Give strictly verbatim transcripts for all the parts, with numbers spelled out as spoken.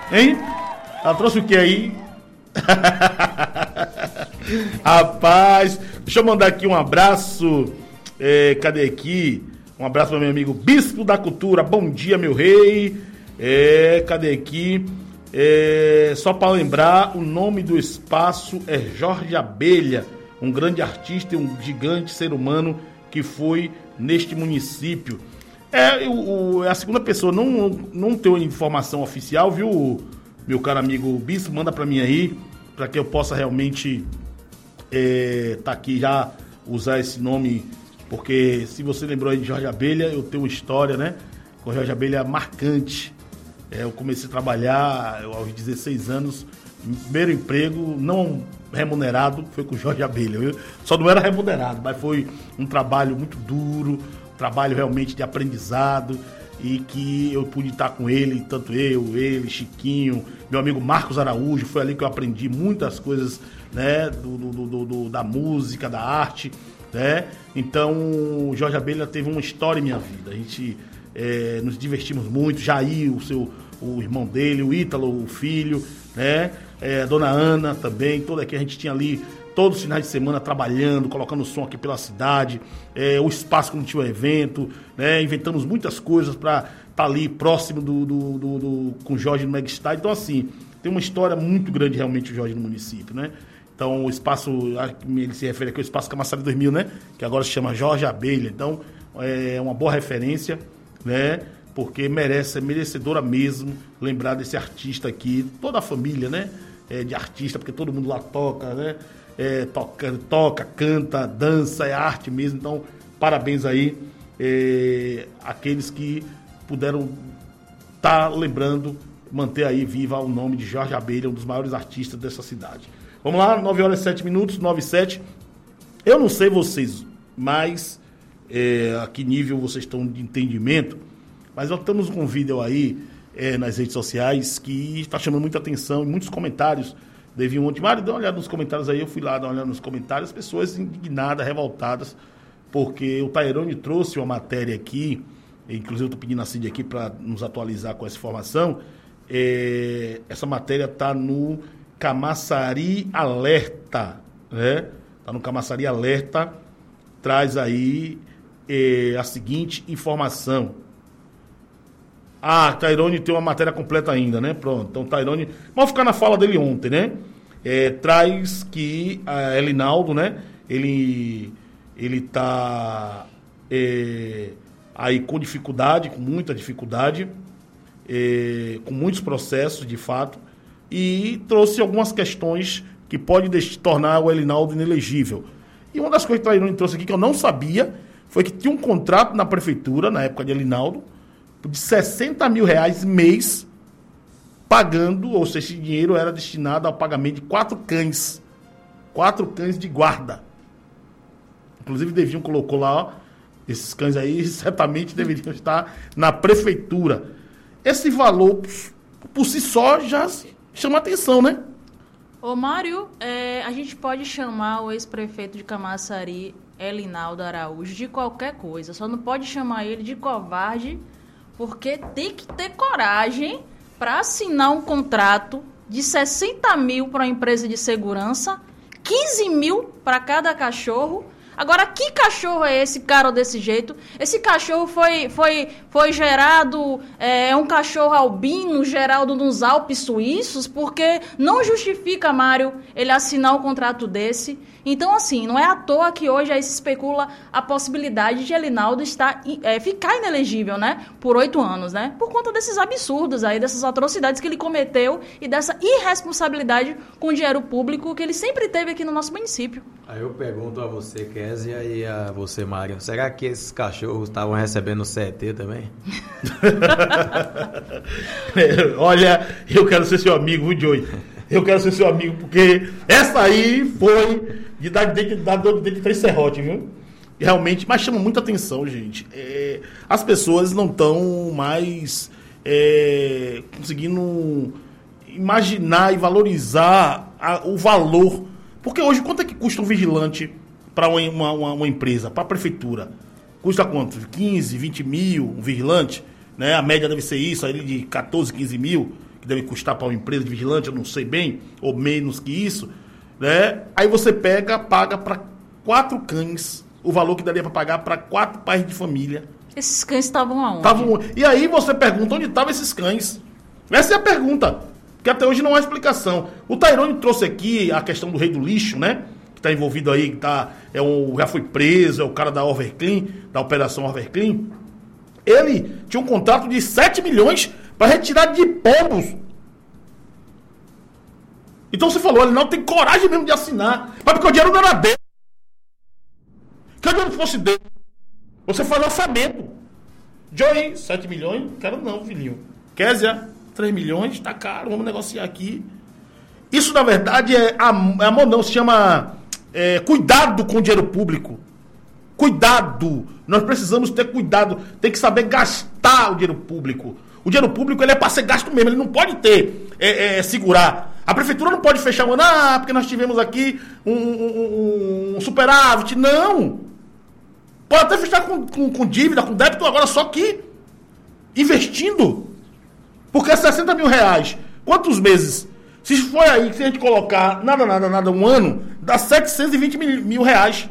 Hein? Ela trouxe o que aí? Rapaz, deixa eu mandar aqui um abraço. É, cadê aqui? Um abraço para meu amigo Bispo da Cultura. Bom dia, meu rei. É, cadê aqui? É, só para lembrar, o nome do espaço é Jorge Abelha, um grande artista e um gigante ser humano que foi neste município. É, o, é a segunda pessoa, não, não tenho informação oficial, viu, meu caro amigo Bispo? Manda para mim aí, para que eu possa realmente é, tá aqui já, usar esse nome, porque se você lembrou aí de Jorge Abelha, eu tenho uma história, né, com Jorge Abelha marcante. É, eu comecei a trabalhar eu, aos dezesseis anos, primeiro emprego, não remunerado, foi com o Jorge Abelha. Eu só não era remunerado, mas foi um trabalho muito duro, um trabalho realmente de aprendizado, e que eu pude estar com ele, tanto eu, ele, Chiquinho, meu amigo Marcos Araújo. Foi ali que eu aprendi muitas coisas, né, do, do, do, do, da música, da arte, né? Então, o Jorge Abelha teve uma história em minha vida. A gente é, nos divertimos muito. Jair, o seu, o irmão dele, o Ítalo, o filho, né? É, a dona Ana também, toda aqui a gente tinha ali todos os finais de semana trabalhando, colocando som aqui pela cidade, é, o espaço quando tinha o evento, né? Inventamos muitas coisas para estar tá ali próximo do, do, do, do, com o Jorge no Megastar. Então, assim, tem uma história muito grande realmente o Jorge no município, né? Então, o espaço, ele se refere aqui ao Espaço Camaçari dois mil, né? Que agora se chama Jorge Abelha. Então, é uma boa referência, né? Porque merece, é merecedora mesmo lembrar desse artista aqui, toda a família, né? É, de artista, porque todo mundo lá toca, né? É, toca, toca, canta, dança, é arte mesmo. Então, parabéns aí é, àqueles que puderam estar tá lembrando, manter aí viva o nome de Jorge Abelha, um dos maiores artistas dessa cidade. Vamos lá, nove horas e sete minutos, nove e sete. Eu não sei vocês, mas é, a que nível vocês estão de entendimento, mas nós temos um vídeo aí é, nas redes sociais que está chamando muita atenção e muitos comentários. Deviam ontem, Mário, dá uma olhada nos comentários aí, eu fui lá dar uma olhada nos comentários, pessoas indignadas, revoltadas, porque o Tairone trouxe uma matéria aqui, inclusive eu estou pedindo a Cid aqui para nos atualizar com essa informação. É, essa matéria está no Camaçari Alerta, né? Está no Camaçari Alerta, traz aí é, a seguinte informação. Ah, Tairone tem uma matéria completa ainda, né? Pronto, então Tairone... Vamos ficar na fala dele ontem, né? É, traz que a Elinaldo, né? Ele ele tá é, aí com dificuldade, com muita dificuldade, é, com muitos processos, de fato, e trouxe algumas questões que podem tornar o Elinaldo inelegível. E uma das coisas que o Tairone trouxe aqui, que eu não sabia, foi que tinha um contrato na prefeitura, na época de Elinaldo, de sessenta mil reais mês, pagando, ou seja, esse dinheiro era destinado ao pagamento de quatro cães. Quatro cães de guarda. Inclusive, Devinho colocou lá, ó, esses cães aí certamente deveriam estar na prefeitura. Esse valor, por si só, já chama atenção, né? Ô, Mário, é, a gente pode chamar o ex-prefeito de Camaçari, Elinaldo Araújo, de qualquer coisa. Só não pode chamar ele de covarde, porque tem que ter coragem para assinar um contrato de sessenta mil para uma empresa de segurança, quinze mil para cada cachorro. Agora, que cachorro é esse, cara, desse jeito? Esse cachorro foi, foi, foi gerado, é um cachorro albino, gerado nos Alpes suíços, porque não justifica, Mário, ele assinar um contrato desse. Então, assim, não é à toa que hoje aí se especula a possibilidade de Elinaldo estar, é, ficar inelegível, né? Por oito anos, né? Por conta desses absurdos aí, dessas atrocidades que ele cometeu e dessa irresponsabilidade com o dinheiro público que ele sempre teve aqui no nosso município. Aí eu pergunto a você, Kézia, e a você, Mário, será que esses cachorros estavam recebendo C E T também? Olha, eu quero ser seu amigo, viu, Joey? Eu quero ser seu amigo, porque essa aí foi de dar de, dar de três serrotes, viu? Realmente, mas chama muita atenção, gente. É, as pessoas não estão mais é, conseguindo imaginar e valorizar a, o valor. Porque hoje, quanto é que custa um vigilante para uma, uma, uma empresa, para a prefeitura? Custa quanto? quinze, vinte mil um vigilante? Né? A média deve ser isso, aí de quatorze, quinze mil. que deve custar para uma empresa de vigilante, eu não sei bem, ou menos que isso, né? Aí você pega, paga para quatro cães, o valor que daria para pagar para quatro pais de família. Esses cães estavam aonde? Tavam... E aí você pergunta onde estavam esses cães. Essa é a pergunta, que até hoje não há explicação. O Tairone trouxe aqui a questão do rei do lixo, né? Que está envolvido aí, que tá, é um, já foi preso, é o cara da Overclean, da operação Overclean. Ele tinha um contrato de sete milhões para retirar de pombos. Então você falou, ele não tem coragem mesmo de assinar. Mas porque o dinheiro não era dele. Que o dinheiro fosse dele. Você faz orçamento. Joey, sete milhões? Quero não, filhinho. Kézia, três milhões, tá caro, vamos negociar aqui. Isso, na verdade, é amor, não, se chama é, cuidado com o dinheiro público. Cuidado. Nós precisamos ter cuidado. Tem que saber gastar o dinheiro público. O dinheiro público ele é para ser gasto mesmo. Ele não pode ter, é, é, segurar. A prefeitura não pode fechar o ano, ah, porque nós tivemos aqui um, um, um superávit. Não. Pode até fechar com, com, com dívida, com débito, agora só que investindo. Porque sessenta mil reais, quantos meses? Se for aí, se a gente colocar nada, nada, nada, um ano, dá setecentos e vinte mil, mil reais.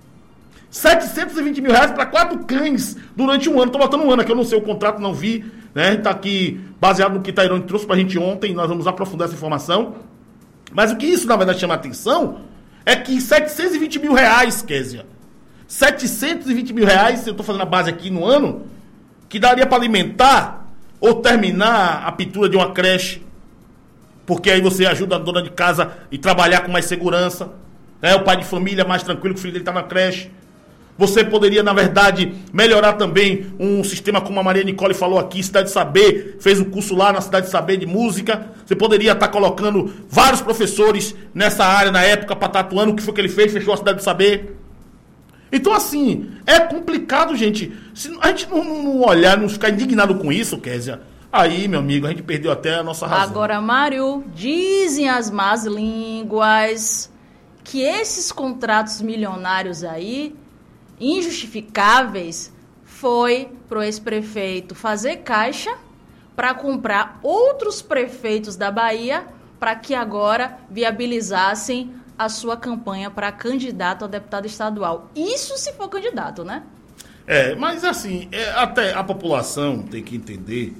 setecentos e vinte mil reais para quatro cães durante um ano. Estou botando um ano aqui, eu não sei o contrato, não vi. Né? Está aqui baseado no que Tairone trouxe para a gente ontem. Nós vamos aprofundar essa informação. Mas o que isso, na verdade, chama a atenção é que setecentos e vinte mil reais, Kézia, setecentos e vinte mil reais, eu estou fazendo a base aqui no ano, que daria para alimentar ou terminar a pintura de uma creche, porque aí você ajuda a dona de casa e trabalhar com mais segurança, né? O pai de família mais tranquilo que o filho dele está na creche. Você poderia, na verdade, melhorar também um sistema como a Maria Nicole falou aqui, Cidade Saber, fez um curso lá na Cidade Saber de música. Você poderia estar colocando vários professores nessa área na época para estar atuando. O que foi que ele fez? Fechou a Cidade Saber. Então, assim, é complicado, gente. Se a gente não, não olhar, não ficar indignado com isso, Kézia, aí, meu amigo, a gente perdeu até a nossa razão. Agora, Mário, dizem as más línguas que esses contratos milionários aí, injustificáveis, foi pro ex-prefeito fazer caixa para comprar outros prefeitos da Bahia para que agora viabilizassem a sua campanha para candidato a deputado estadual. Isso se for candidato, né? É, mas assim, é, até a população tem que entender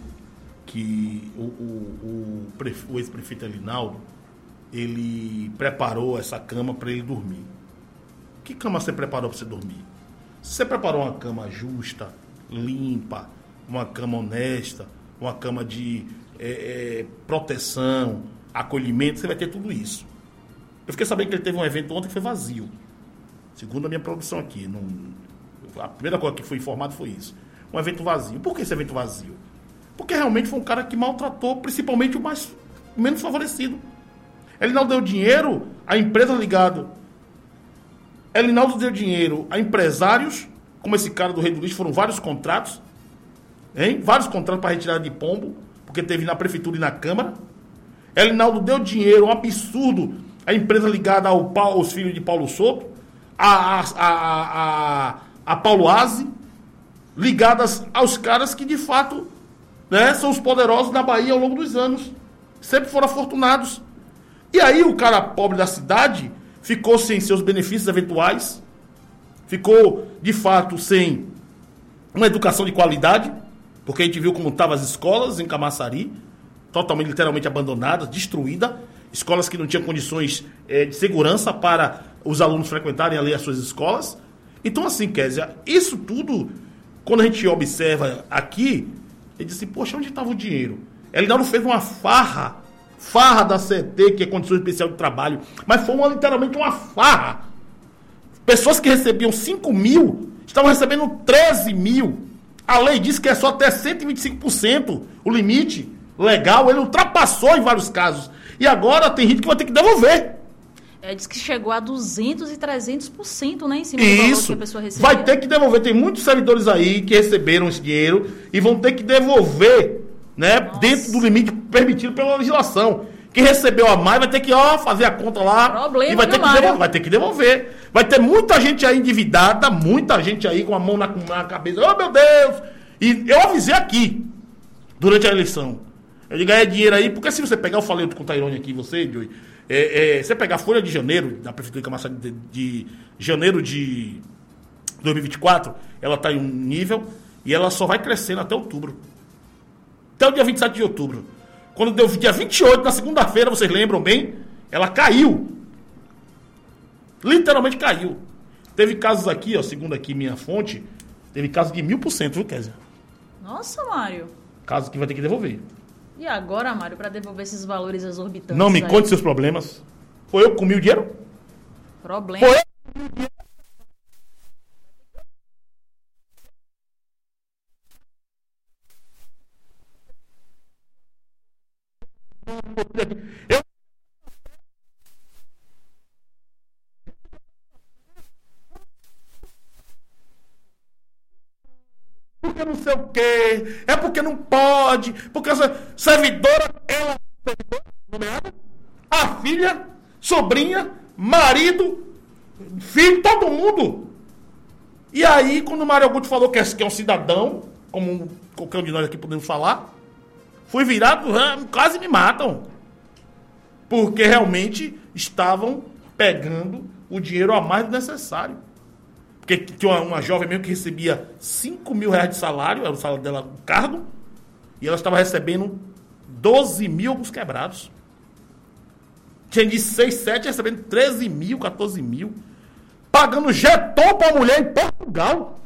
que o, o, o, prefe, o ex-prefeito Elinaldo, ele preparou essa cama para ele dormir. Que cama você preparou para você dormir? Se você preparou uma cama justa, limpa, uma cama honesta, uma cama de é, é, proteção, acolhimento, você vai ter tudo isso. Eu fiquei sabendo que ele teve um evento ontem que foi vazio. Segundo a minha produção aqui. Não, a primeira coisa que foi informado foi isso. Um evento vazio. Por que esse evento vazio? Porque realmente foi um cara que maltratou principalmente o mais o menos favorecido. Ele não deu dinheiro a empresa ligada. Elinaldo deu dinheiro a empresários, como esse cara do Rei do Lixo, foram vários contratos, hein? Vários contratos para retirada de pombo, porque teve na prefeitura e na Câmara. Elinaldo deu dinheiro, um absurdo, a empresa ligada ao, aos filhos de Paulo Souto, a, a, a, a, a Paulo Aze, ligadas aos caras que de fato, né, são os poderosos da Bahia ao longo dos anos, sempre foram afortunados. E aí o cara pobre da cidade ficou sem seus benefícios eventuais, ficou, de fato, sem uma educação de qualidade, porque a gente viu como estavam as escolas em Camaçari, totalmente, literalmente abandonadas, destruídas, escolas que não tinham condições é, de segurança para os alunos frequentarem ali as suas escolas. Então, assim, Kézia, isso tudo, quando a gente observa aqui, ele diz assim, poxa, onde estava o dinheiro? Elinaldo fez uma farra, farra da C E T, que é Condição Especial de Trabalho, mas foi uma, literalmente uma farra. Pessoas que recebiam cinco mil, estavam recebendo treze mil. A lei diz que é só até cento e vinte e cinco por cento o limite legal, ele ultrapassou em vários casos. E agora tem gente que vai ter que devolver. É, diz que chegou a duzentos e trezentos por cento, né, em cima do valor que a pessoa recebeu. Vai ter que devolver. Tem muitos servidores aí que receberam esse dinheiro e vão ter que devolver, né, dentro do limite permitido pela legislação. Quem recebeu a mais vai ter que, ó, fazer a conta lá. Problema, e vai ter, que devolver, vai ter que devolver. Vai ter muita gente aí endividada, muita gente aí com a mão na, na cabeça. Oh, meu Deus! E eu avisei aqui, durante a eleição. É de ganhar dinheiro aí, porque se você pegar, eu falei com o Tairone aqui, você, Joey, é, é, você pegar a folha de janeiro, da Prefeitura de Camaçari, de, de janeiro de dois mil e vinte e quatro, ela está em um nível e ela só vai crescendo até outubro. Até o dia vinte e sete de outubro. Quando deu dia vinte e oito, na segunda-feira, vocês lembram bem, ela caiu. Literalmente caiu. Teve casos aqui, ó, segundo aqui minha fonte, teve casos de mil por cento, viu, Kézia? Nossa, Mário. Casos que vai ter que devolver. E agora, Mário, para devolver esses valores exorbitantes? Não me aí? conte seus problemas. Foi eu que comi o dinheiro? Problema. Foi eu? Eu porque não sei o quê, é porque não pode, porque essa servidora, ela nomeada, a filha, sobrinha, marido, filho, todo mundo. E aí, quando o Mário Augusto falou que é, que é um cidadão, como qualquer um de nós aqui podemos falar, fui virado, quase me matam. Porque realmente estavam pegando o dinheiro a mais do necessário. Porque tinha uma, uma jovem mesmo que recebia cinco mil reais de salário, era o salário dela, o cargo, e ela estava recebendo doze mil alguns quebrados. Tinha de seis, sete, recebendo treze mil, quatorze mil. Pagando jeton para a mulher em Portugal.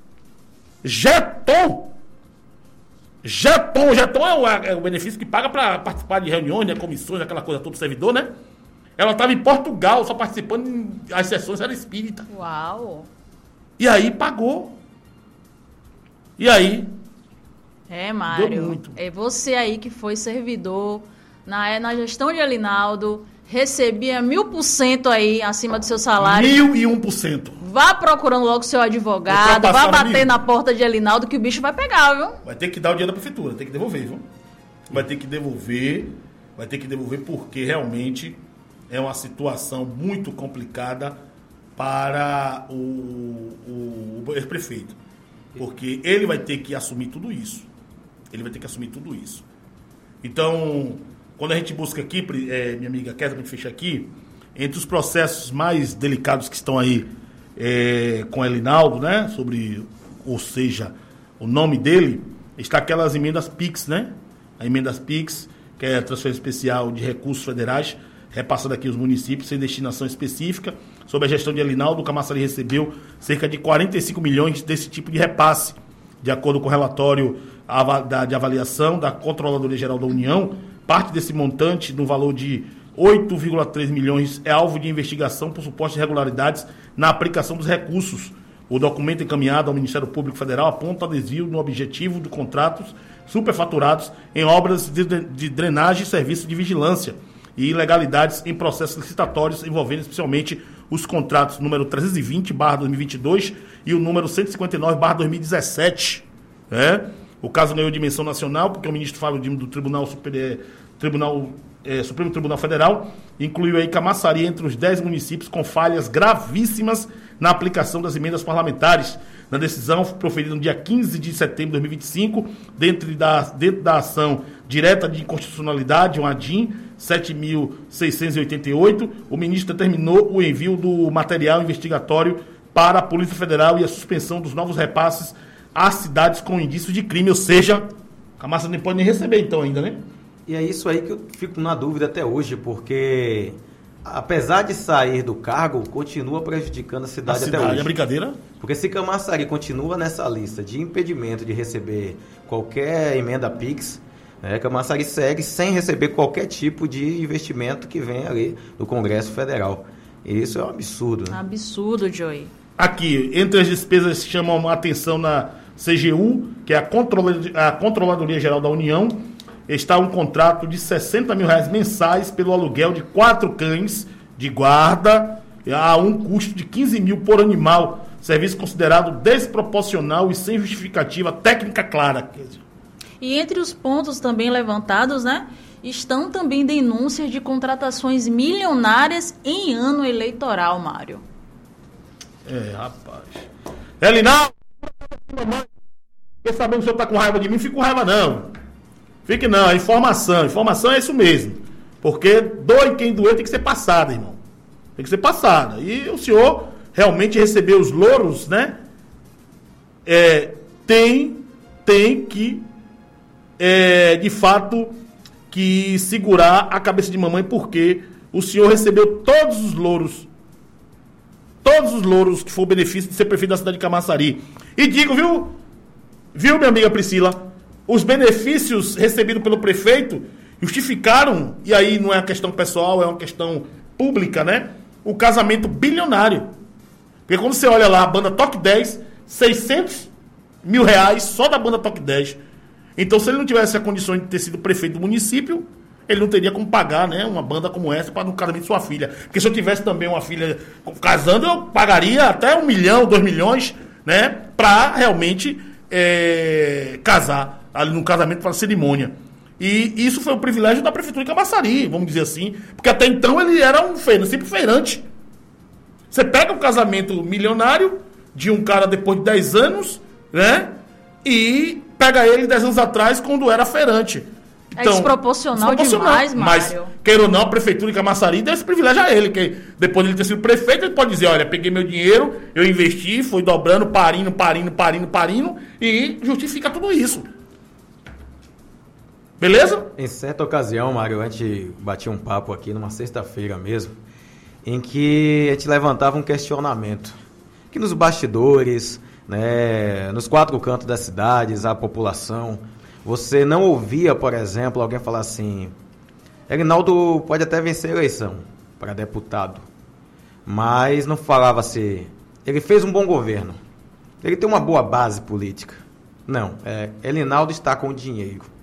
Jeton. Jeton. Jeton é o, é o benefício que paga para participar de reuniões, né, comissões, aquela coisa toda do servidor, né? Ela estava em Portugal, só participando, as sessões era espírita. Uau. E aí pagou. E aí? É, Mário. Deu muito. É você aí que foi servidor na, na gestão de Elinaldo, recebia mil por cento aí acima do seu salário. Mil e um por cento. Vá procurando logo seu advogado, vá bater mil. na porta de Elinaldo que o bicho vai pegar, viu? Vai ter que dar o dinheiro da prefeitura, tem que devolver, viu? Vai ter que devolver, vai ter que devolver porque realmente é uma situação muito complicada para o, o, o ex-prefeito. Porque ele vai ter que assumir tudo isso. Ele vai ter que assumir tudo isso. Então, quando a gente busca aqui, é, minha amiga Kézia, pra gente fechar aqui, entre os processos mais delicados que estão aí é, com Elinaldo, né? Sobre, ou seja, o nome dele, está aquelas emendas PIX, né? A emendas PIX, que é a transferência especial de recursos federais, repassando aqui os municípios sem destinação específica. Sob a gestão de Elinaldo, o Camaçari recebeu cerca de quarenta e cinco milhões desse tipo de repasse, de acordo com o relatório de avaliação da Controladoria Geral da União. Parte desse montante, no valor de oito vírgula três milhões, é alvo de investigação por supostas irregularidades na aplicação dos recursos. O documento encaminhado ao Ministério Público Federal aponta desvio no objetivo de contratos superfaturados em obras de, de drenagem e serviços de vigilância e ilegalidades em processos licitatórios envolvendo especialmente os contratos número trezentos e vinte barra dois mil e vinte e dois e o número cento e cinquenta e nove barra dois mil e dezessete. Né? O caso ganhou dimensão nacional porque o ministro Fábio Dino do Tribunal, Super, Tribunal é, Supremo Tribunal Federal incluiu aí Camaçari entre os dez municípios com falhas gravíssimas na aplicação das emendas parlamentares. Na decisão proferida no dia quinze de setembro de dois mil e vinte e cinco, dentro da, dentro da ação direta de inconstitucionalidade, um A D I M sete mil seiscentos e oitenta e oito, o ministro determinou o envio do material investigatório para a Polícia Federal e a suspensão dos novos repasses às cidades com indícios de crime, ou seja, a massa nem pode nem receber então ainda, né? E é isso aí que eu fico na dúvida até hoje, porque apesar de sair do cargo, continua prejudicando a cidade, a cidade até hoje. É brincadeira? Porque se Camaçari continua nessa lista de impedimento de receber qualquer emenda PIX, né, Camaçari segue sem receber qualquer tipo de investimento que venha ali do Congresso Federal. E isso é um absurdo. Né? Absurdo, Joey. Aqui, entre as despesas que chamam a atenção na C G U, que é a, Controladoria, a Controladoria Geral da União, está um contrato de sessenta mil reais mensais pelo aluguel de quatro cães de guarda a um custo de quinze mil por animal. Serviço considerado desproporcional e sem justificativa técnica clara. E entre os pontos também levantados, né, estão também denúncias de contratações milionárias em ano eleitoral, Mário. É, rapaz. Elinaldo, fiquei sabendo que o senhor está com raiva de mim, não fico com raiva não. Fique não, informação. Informação é isso mesmo. Porque doe quem doer tem que ser passada, irmão. Tem que ser passada. E o senhor realmente recebeu os louros, né? É, tem, tem que, é, de fato, que segurar a cabeça de mamãe, porque o senhor recebeu todos os louros, todos os louros que foi o benefício de ser prefeito da cidade de Camaçari. E digo, viu, viu, minha amiga Priscila, os benefícios recebidos pelo prefeito justificaram, e aí não é uma questão pessoal, é uma questão pública, né? O casamento bilionário. Porque quando você olha lá a banda Toque dez, seiscentos mil reais só da banda Toque dez. Então, se ele não tivesse a condição de ter sido prefeito do município, ele não teria como pagar, né, uma banda como essa para no casamento de sua filha. Porque se eu tivesse também uma filha casando, eu pagaria até um milhão, dois milhões, né, para realmente é, casar ali no casamento para a cerimônia. E isso foi o privilégio da prefeitura de Camaçari, vamos dizer assim, porque até então ele era um feirante, sempre feirante. Você pega um casamento milionário de um cara depois de dez anos, né, e pega ele dez anos atrás quando era feirante. Então, é desproporcional, desproporcional demais, Mário. Mas, queira ou não, a prefeitura de Camaçari deu esse privilégio a ele, que depois de ele ter sido prefeito, ele pode dizer, olha, peguei meu dinheiro, eu investi, fui dobrando, parindo, parindo, parindo, parindo, e justifica tudo isso. Beleza? Em certa ocasião, Mário, a gente batia um papo aqui numa sexta-feira mesmo, em que a gente levantava um questionamento, que nos bastidores, né, nos quatro cantos das cidades, a população, você não ouvia, por exemplo, alguém falar assim, Elinaldo pode até vencer a eleição para deputado, mas não falava assim, ele fez um bom governo, ele tem uma boa base política. Não, é, Elinaldo está com dinheiro.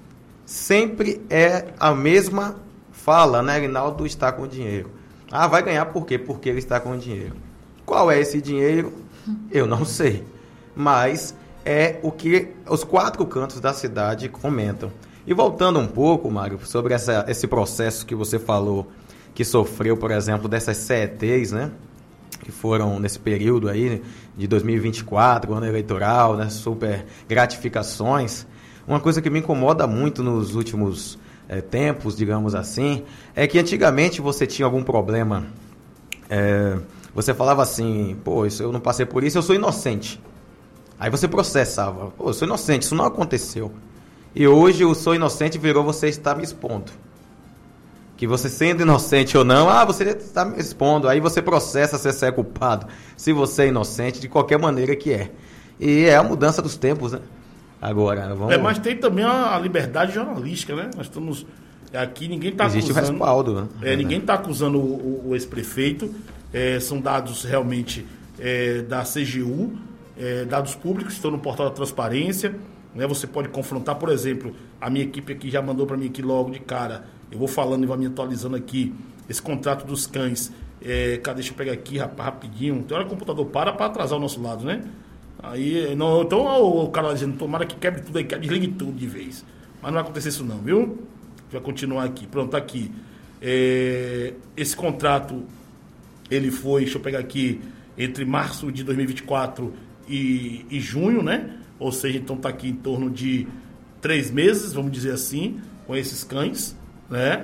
Sempre é a mesma fala, né? Elinaldo está com dinheiro. Ah, vai ganhar por quê? Porque ele está com dinheiro. Qual é esse dinheiro? Eu não sei. Mas é o que os quatro cantos da cidade comentam. E voltando um pouco, Mário, sobre essa, esse processo que você falou, que sofreu, por exemplo, dessas C E Ts, né? Que foram nesse período aí, de dois mil e vinte e quatro, ano eleitoral, né? Super gratificações. Uma coisa que me incomoda muito nos últimos é, tempos, digamos assim, é que antigamente você tinha algum problema, é, você falava assim, pô, isso, eu não passei por isso, eu sou inocente. Aí você processava, pô, eu sou inocente, isso não aconteceu. E hoje o sou inocente virou você está me expondo. Que você sendo inocente ou não, ah, você está me expondo, aí você processa se você é culpado, se você é inocente, de qualquer maneira que é. E é a mudança dos tempos, né? Agora, vamos... É, mas tem também a liberdade jornalística, né? Nós estamos aqui, ninguém está acusando... Existe o respaldo, né? É, ninguém está acusando o, o, o ex-prefeito. É, são dados realmente é, da C G U, é, dados públicos, estão no portal da transparência. Né? Você pode confrontar, por exemplo, a minha equipe aqui já mandou para mim aqui logo de cara. Eu vou falando e vai me atualizando aqui. Esse contrato dos cães. É, cadê? Deixa eu pegar aqui rapaz, rapidinho. Tem hora que o computador para para atrasar o nosso lado, né? Aí, não, então o cara dizendo, tomara que quebre tudo aí, que desligue tudo de vez. Mas não vai acontecer isso não, viu? Vai continuar aqui. Pronto, tá aqui. É, esse contrato, ele foi, deixa eu pegar aqui, entre março de dois mil e vinte e quatro e, e junho, né? Ou seja, então tá aqui em torno de três meses, vamos dizer assim, com esses cães, né?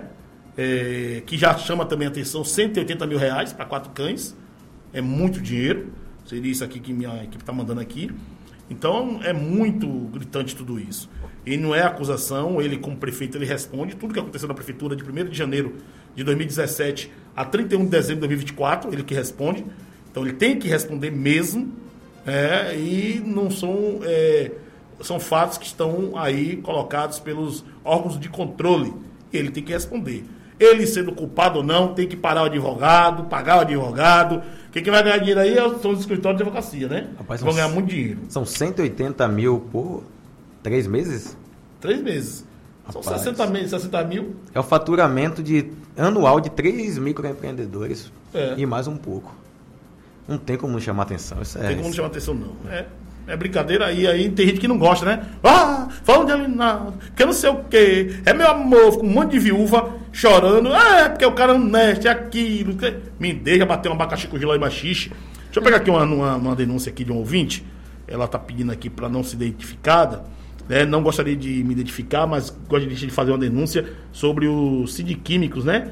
É, que já chama também a atenção, cento e oitenta mil reais para quatro cães. É muito dinheiro. Seria isso aqui que minha equipe está mandando aqui. Então, é muito gritante tudo isso. E não é acusação, ele como prefeito, ele responde. Tudo que aconteceu na prefeitura de primeiro de janeiro de dois mil e dezessete a trinta e um de dezembro de dois mil e vinte e quatro, ele que responde. Então, ele tem que responder mesmo. É, e não são, é, são fatos que estão aí colocados pelos órgãos de controle. E ele tem que responder. Ele sendo culpado ou não, tem que parar o advogado, pagar o advogado. Quem que vai ganhar dinheiro aí são os escritórios de advocacia, né? Rapaz, vão ganhar muito dinheiro. São cento e oitenta mil por três meses? Três meses. Rapaz, são sessenta mil, sessenta mil. É o faturamento de, anual de três microempreendedores. É. E mais um pouco. Não tem como não chamar atenção. Isso não é tem como não chamar atenção, não. É, é brincadeira. Aí, aí tem gente que não gosta, né? Ah, falam de Elinaldo, que eu não sei o quê. É meu amor, com um monte de viúva chorando. Ah, é porque o cara é honesto, é aquilo. Que... Me deixa bater um abacaxi com giló e machixe. Deixa eu pegar aqui uma, uma, uma denúncia aqui de um ouvinte. Ela tá pedindo aqui para não ser identificada. né? Não gostaria de me identificar, mas gostaria de fazer uma denúncia sobre o Sindiquímicos, né?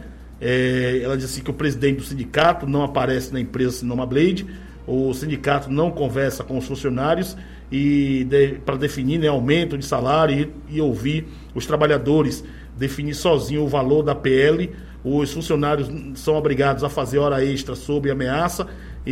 É, ela disse assim que o presidente do sindicato não aparece na empresa Sinoma Blade, o sindicato não conversa com os funcionários e de, para definir, né, aumento de salário e, e ouvir os trabalhadores, definir sozinho o valor da P L. Os funcionários são obrigados a fazer hora extra sob ameaça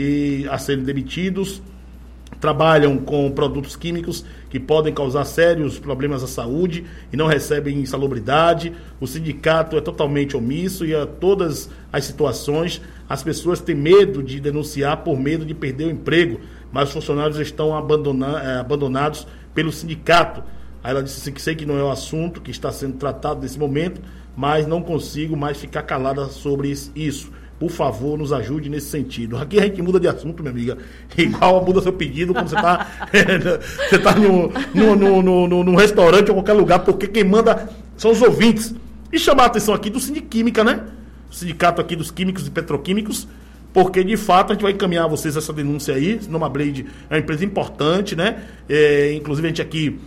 e a serem demitidos. Trabalham com produtos químicos que podem causar sérios problemas à saúde e não recebem insalubridade. O sindicato é totalmente omisso e a todas as situações as pessoas têm medo de denunciar por medo de perder o emprego, mas os funcionários estão abandona- eh, abandonados pelo sindicato. Aí ela disse assim, que sei que não é o assunto que está sendo tratado nesse momento, mas não consigo mais ficar calada sobre isso. Por favor, nos ajude nesse sentido. Aqui a gente muda de assunto, minha amiga. Igual muda seu pedido quando você está você tá no, no, no, no, no, no restaurante ou qualquer lugar, porque quem manda são os ouvintes. E chamar a atenção aqui do Sindiquímica, né? O sindicato aqui dos químicos e petroquímicos, porque de fato a gente vai encaminhar a vocês essa denúncia aí. Sinoma Blade é uma empresa importante, né? É, inclusive a gente aqui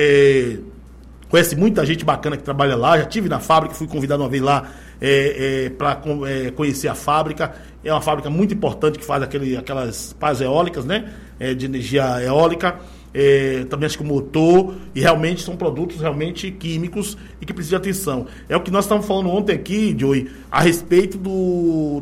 é, conhece muita gente bacana que trabalha lá. Já estive na fábrica, fui convidado uma vez lá É, é, para é, conhecer a fábrica. É uma fábrica muito importante que faz aquele, aquelas pás eólicas, né? É, de energia eólica, é, também acho que o motor, e realmente são produtos realmente químicos e que precisam de atenção. É o que nós estávamos falando ontem aqui, Joey, a respeito do,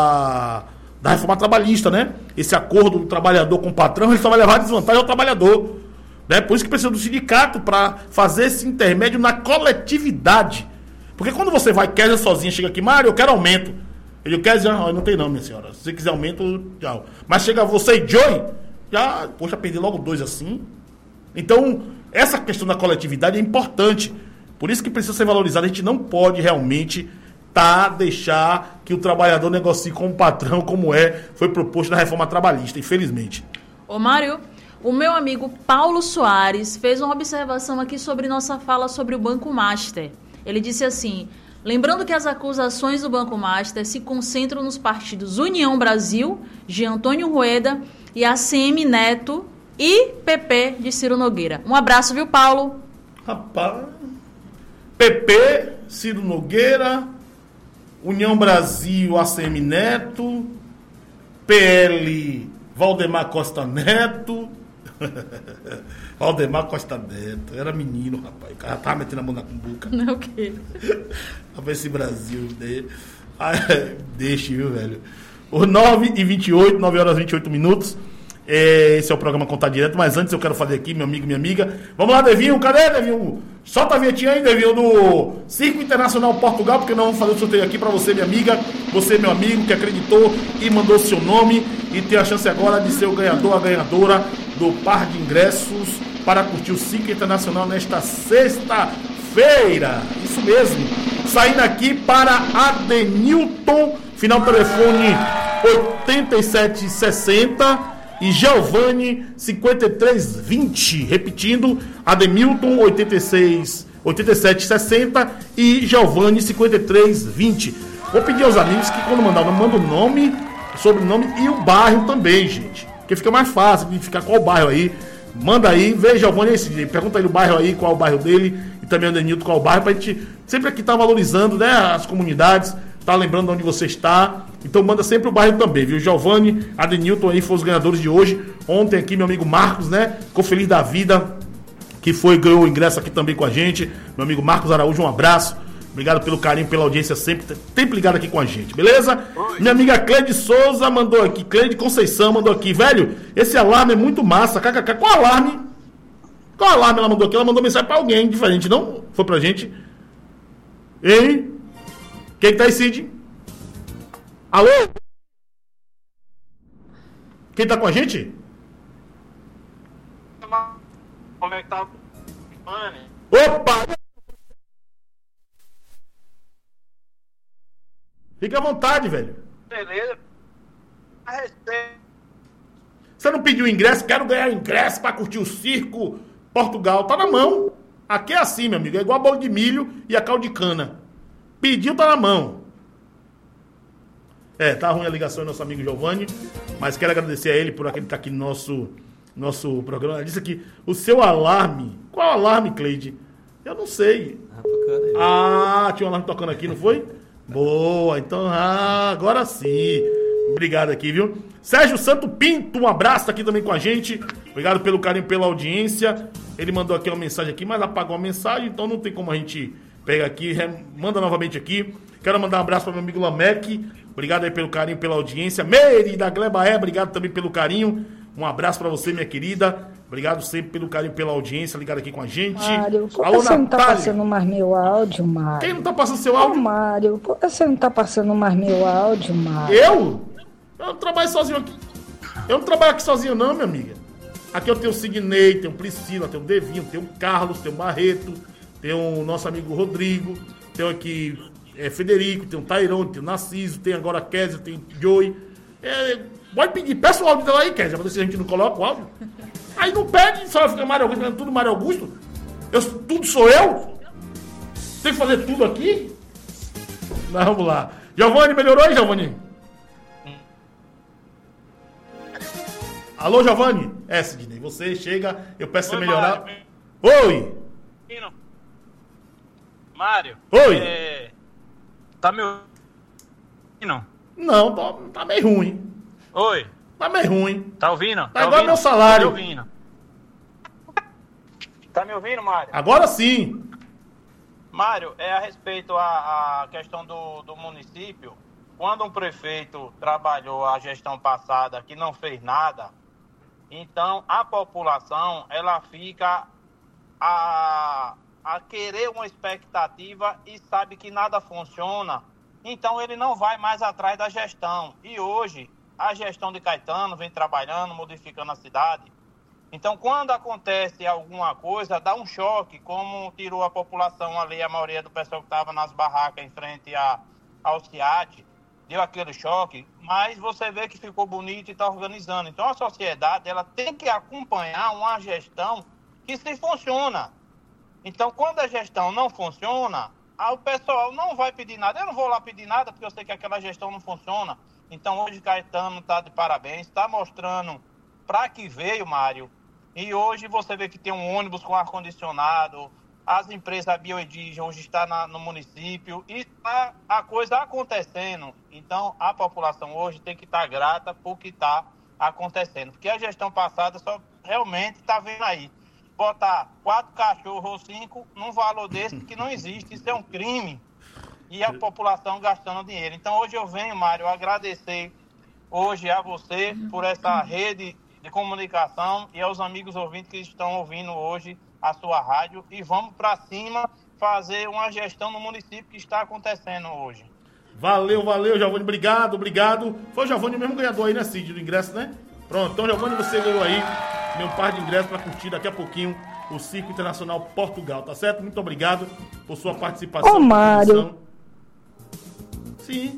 da, da reforma trabalhista, né? Esse acordo do trabalhador com o patrão, ele só vai levar desvantagem ao trabalhador, né? Por isso que precisa do sindicato para fazer esse intermédio na coletividade. Porque quando você vai, Kézia sozinha, chega aqui, Mário, eu quero aumento. Ele, Kézia, não, não tem não, minha senhora. Se você quiser aumento, tchau. Mas chega você e Joey, já, poxa, perder logo dois assim. Então, essa questão da coletividade é importante. Por isso que precisa ser valorizado. A gente não pode realmente tá, deixar que o trabalhador negocie com o patrão, como é, foi proposto na reforma trabalhista, infelizmente. Ô, Mário, o meu amigo Paulo Soares fez uma observação aqui sobre nossa fala sobre o Banco Master. Ele disse assim, lembrando que as acusações do Banco Master se concentram nos partidos União Brasil, de Antônio Rueda, e A C M Neto e P P de Ciro Nogueira. Um abraço, viu, Paulo? Rapaz, P P, Ciro Nogueira, União Brasil, A C M Neto, P L, Valdemar Costa Neto... Valdemar Costa Neto, era menino, rapaz. O cara tava metendo a mão na cumbuca. Não é o quê? Pra ver esse Brasil dele. Ai, deixa, viu, velho? O nove e vinte e oito, nove horas e vinte e oito minutos. É, esse é o programa Contar Direto, mas antes eu quero fazer aqui, meu amigo, minha amiga. Vamos lá, Devinho, cadê, Devinho? Solta a vinhetinha aí, Devinho, do Circo Internacional Portugal, porque nós vamos fazer o sorteio aqui pra você, minha amiga. Você, meu amigo, que acreditou e mandou seu nome e tem a chance agora de ser o ganhador, a ganhadora do par de ingressos para curtir o Circo Internacional nesta sexta-feira. Isso mesmo. Saindo aqui para Adenilton, final do telefone oitenta e sete sessenta. E Giovanni, cinquenta e três vinte. Repetindo, Ademilton, oitenta e seis, oitenta e sete sessenta e Giovanni, cinquenta e três vinte. Vou pedir aos amigos que quando mandar, manda o nome, sobrenome e o bairro também, gente. Porque fica mais fácil de ficar qual o bairro aí. Manda aí, vê Giovanni, pergunta aí o bairro aí, qual é o bairro dele, e também o Adenilton, qual é o bairro, pra gente sempre aqui estar tá valorizando, né, as comunidades, tá lembrando onde você está. Então manda sempre o bairro também, viu? Giovanni, Adenilton aí foram os ganhadores de hoje. Ontem aqui meu amigo Marcos, né? Ficou feliz da vida, que foi, ganhou o ingresso aqui também com a gente. Meu amigo Marcos Araújo, um abraço. Obrigado pelo carinho, pela audiência sempre, sempre ligado aqui com a gente, beleza? Oi. Minha amiga Cleide Souza mandou aqui, Cleide Conceição mandou aqui, velho, esse alarme é muito massa, kkk. Qual alarme? Qual alarme ela mandou aqui? Ela mandou mensagem pra alguém diferente, não? Foi pra gente? Hein? Quem que tá aí, Cid? Alô? Quem tá com a gente? Como é que tá? Opa! Fica à vontade, velho. Beleza. Você não pediu ingresso? Quero ganhar ingresso pra curtir o circo Portugal. Tá na mão. Aqui é assim, meu amigo. É igual a bola de milho e a caldo de cana. Pediu, tá na mão. É, tá ruim a ligação do nosso amigo Giovanni, mas quero agradecer a ele por aquele que tá aqui no nosso, nosso programa. Ela disse aqui, o seu alarme. Qual alarme, Cleide? Eu não sei. Ah, tocando aí. Ah, tinha um alarme tocando aqui, não foi? Boa, então, ah, agora sim. Obrigado aqui, viu? Sérgio Santo Pinto, um abraço, tá aqui também com a gente. Obrigado pelo carinho, pela audiência. Ele mandou aqui uma mensagem aqui, mas apagou a mensagem, então não tem como a gente pegar aqui. Manda novamente aqui. Quero mandar um abraço para meu amigo Lameque. Obrigado aí pelo carinho, pela audiência. Meire da Glebaé, obrigado também pelo carinho. Um abraço pra você, minha querida. Obrigado sempre pelo carinho, pela audiência, ligado aqui com a gente. Mário, por que Alô, você não tá Natália. passando mais meu áudio, Mário? Quem não tá passando seu Ô, áudio? Mário, por que você não tá passando mais meu áudio, Mário? Eu? Eu não trabalho sozinho aqui. Eu não trabalho aqui sozinho não, minha amiga. Aqui eu tenho o Sidney, tenho o Priscila, tenho o Devinho, tenho o Carlos, tenho o Barreto, tenho o nosso amigo Rodrigo, tenho aqui é, Federico, tenho o Tairone, tenho o Narciso, tenho agora a Kézia, tenho o Joey. É, pode pedir, peça o áudio dela aí, Kézia, pra ver se a gente não coloca o áudio. Aí não pede, só fica Mário Augusto, tudo Mário Augusto. Eu, tudo sou eu? Tem que fazer tudo aqui? Mas vamos lá. Giovanni, melhorou aí, Giovanni? Alô, Giovanni? É, Sidney, você chega, eu peço pra você Oi, melhorar. Mário. Oi! Menino. Mário. Oi. É, tá me ouvindo? Não, tá, tá meio ruim. Oi. Tá meio ruim. Tá ouvindo? Tá igual meu salário. Tá me ouvindo? Tá me ouvindo, Mário? Agora sim. Mário, é a respeito à, à questão do, do município. Quando um prefeito trabalhou a gestão passada que não fez nada, então a população ela fica a, a querer uma expectativa e sabe que nada funciona. Então ele não vai mais atrás da gestão. E hoje a gestão de Caetano vem trabalhando, modificando a cidade. Então, quando acontece alguma coisa, dá um choque, como tirou a população ali, a maioria do pessoal que estava nas barracas em frente a, ao SIAT, deu aquele choque, mas você vê que ficou bonito e está organizando. Então, a sociedade ela tem que acompanhar uma gestão que se funciona. Então, quando a gestão não funciona, o pessoal não vai pedir nada. Eu não vou lá pedir nada, porque eu sei que aquela gestão não funciona. Então, hoje, Caetano está de parabéns, está mostrando para que veio, Mário. E hoje você vê que tem um ônibus com ar-condicionado, as empresas Bioedig hoje estão na, no município, e está a coisa acontecendo. Então, a população hoje tem que estar grata por que está acontecendo. Porque a gestão passada só realmente está vendo aí. Botar quatro cachorros ou cinco num valor desse que não existe, isso é um crime. E a população gastando dinheiro. Então, hoje eu venho, Mário, agradecer hoje a você por essa rede de comunicação e aos amigos ouvintes que estão ouvindo hoje a sua rádio. E vamos para cima fazer uma gestão no município que está acontecendo hoje. Valeu, valeu, Giovanni. Obrigado, obrigado. Foi o Giovanni o mesmo ganhador aí, né, Cid, do ingresso, né? Pronto, então, Giovanni, você ganhou aí meu par de ingressos para curtir daqui a pouquinho o Circo Internacional Portugal, tá certo? Muito obrigado por sua participação. Ô, Mário. Sim.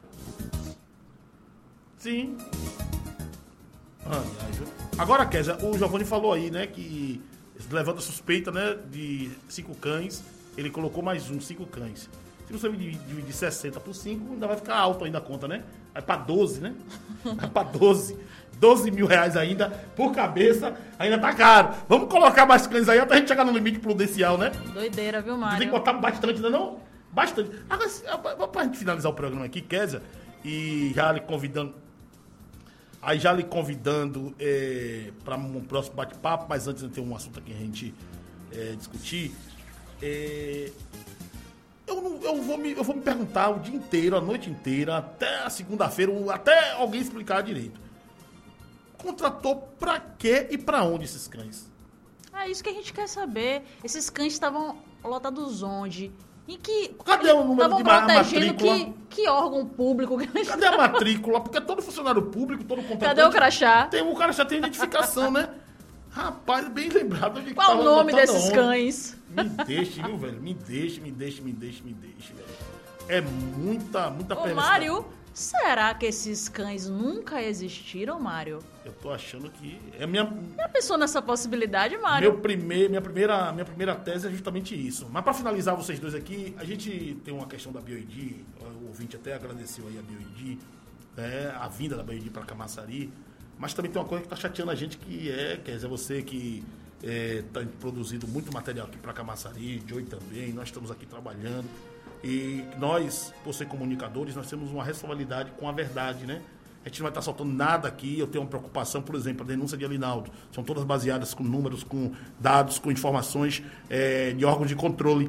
Sim. Ah, agora, Kézia, o Giovanni falou aí, né, que levanta suspeita, né, de cinco cães, ele colocou mais um, cinco cães. Se você dividir sessenta por cinco, ainda vai ficar alto ainda a conta, né? Vai pra doze, né? Vai pra doze. doze mil reais ainda, por cabeça, ainda tá caro. Vamos colocar mais cães aí até a gente chegar no limite prudencial, né? Doideira, viu, Mário? Tem que botar bastante, não é não? Bastante. Agora, pra gente finalizar o programa aqui, Kézia, e já lhe convidando... Aí já lhe convidando é, para um próximo bate-papo, mas antes de ter um assunto aqui a gente é, discutir, é, eu, não, eu, vou me, eu vou me perguntar o dia inteiro, a noite inteira, até a segunda-feira, até alguém explicar direito. Contratou pra quê e pra onde esses cães? É isso que a gente quer saber. Esses cães estavam lotados onde? Em que... Cadê o número de ma- protegendo matrícula? que, que órgão público? Que eles Cadê a matrícula? Porque todo funcionário público, todo contratante... Cadê o crachá? Tem, o crachá tem identificação, né? Rapaz, bem lembrado. De que Qual tava o nome lotado desses ontem. cães? Me deixe, viu, velho? Me deixe, me deixe, me deixe, me deixe, velho. É muita, muita Ô, perversidade. Mário, será que esses cães nunca existiram, Mário? Eu tô achando que... É minha, Já pensou nessa possibilidade, Mário? meu primeir, minha, primeira, minha primeira tese é justamente isso. Mas pra finalizar vocês dois aqui, a gente tem uma questão da Bioedig. O ouvinte até agradeceu aí a Bioedig, né? A vinda da Bioedig pra Camaçari. Mas também tem uma coisa que está chateando a gente, que é, quer dizer, você que está é, produzindo muito material aqui para Camaçari, Joey também, nós estamos aqui trabalhando. E nós, por ser comunicadores, nós temos uma responsabilidade com a verdade, né? A gente não vai estar soltando nada aqui. Eu tenho uma preocupação, por exemplo, a denúncia de Elinaldo. São todas baseadas com números, com dados, com informações é, de órgãos de controle.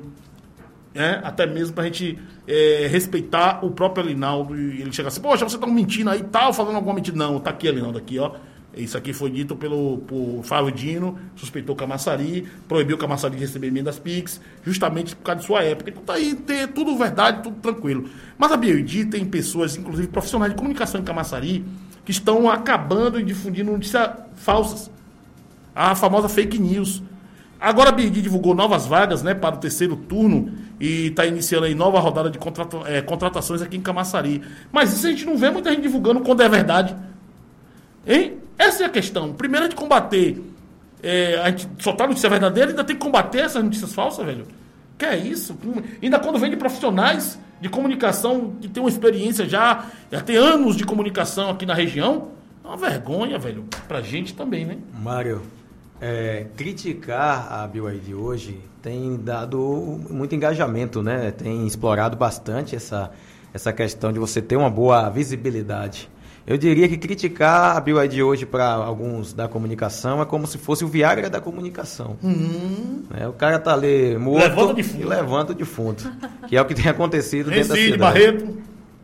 É, até mesmo para a gente é, respeitar o próprio Elinaldo. E ele chegar assim, poxa, você está mentindo aí e tal, falando alguma mentira. Não, tá aqui, Elinaldo, aqui, ó. Isso aqui foi dito pelo por Flávio Dino, suspeitou Camaçari, proibiu Camaçari de receber emendas Pix, justamente por causa de sua época. Então tá aí, tem tudo verdade, tudo tranquilo. Mas a B I D tem pessoas, inclusive profissionais de comunicação em Camaçari, que estão acabando e difundindo notícias falsas. A famosa fake news. Agora a B I D divulgou novas vagas, né, para o terceiro turno e está iniciando aí nova rodada de contrata, é, contratações aqui em Camaçari. Mas isso a gente não vê muita gente divulgando quando é verdade. Hein? Essa é a questão. Primeiro, a gente combater, é, a gente soltar a notícia verdadeira, ainda tem que combater essas notícias falsas, velho. Que é isso? Ainda quando vem de profissionais de comunicação que tem uma experiência já, já tem anos de comunicação aqui na região, é uma vergonha, velho, pra gente também, né? Mário, é, criticar a B Y D hoje tem dado muito engajamento, né? Tem explorado bastante essa, essa questão de você ter uma boa visibilidade. Eu diria que criticar a B Y D hoje para alguns da comunicação é como se fosse o Viagra da comunicação. Uhum. É, o cara tá ali morto levanta o defunto. E levanta o defunto, que é o que tem acontecido dentro da cidade. Barreto.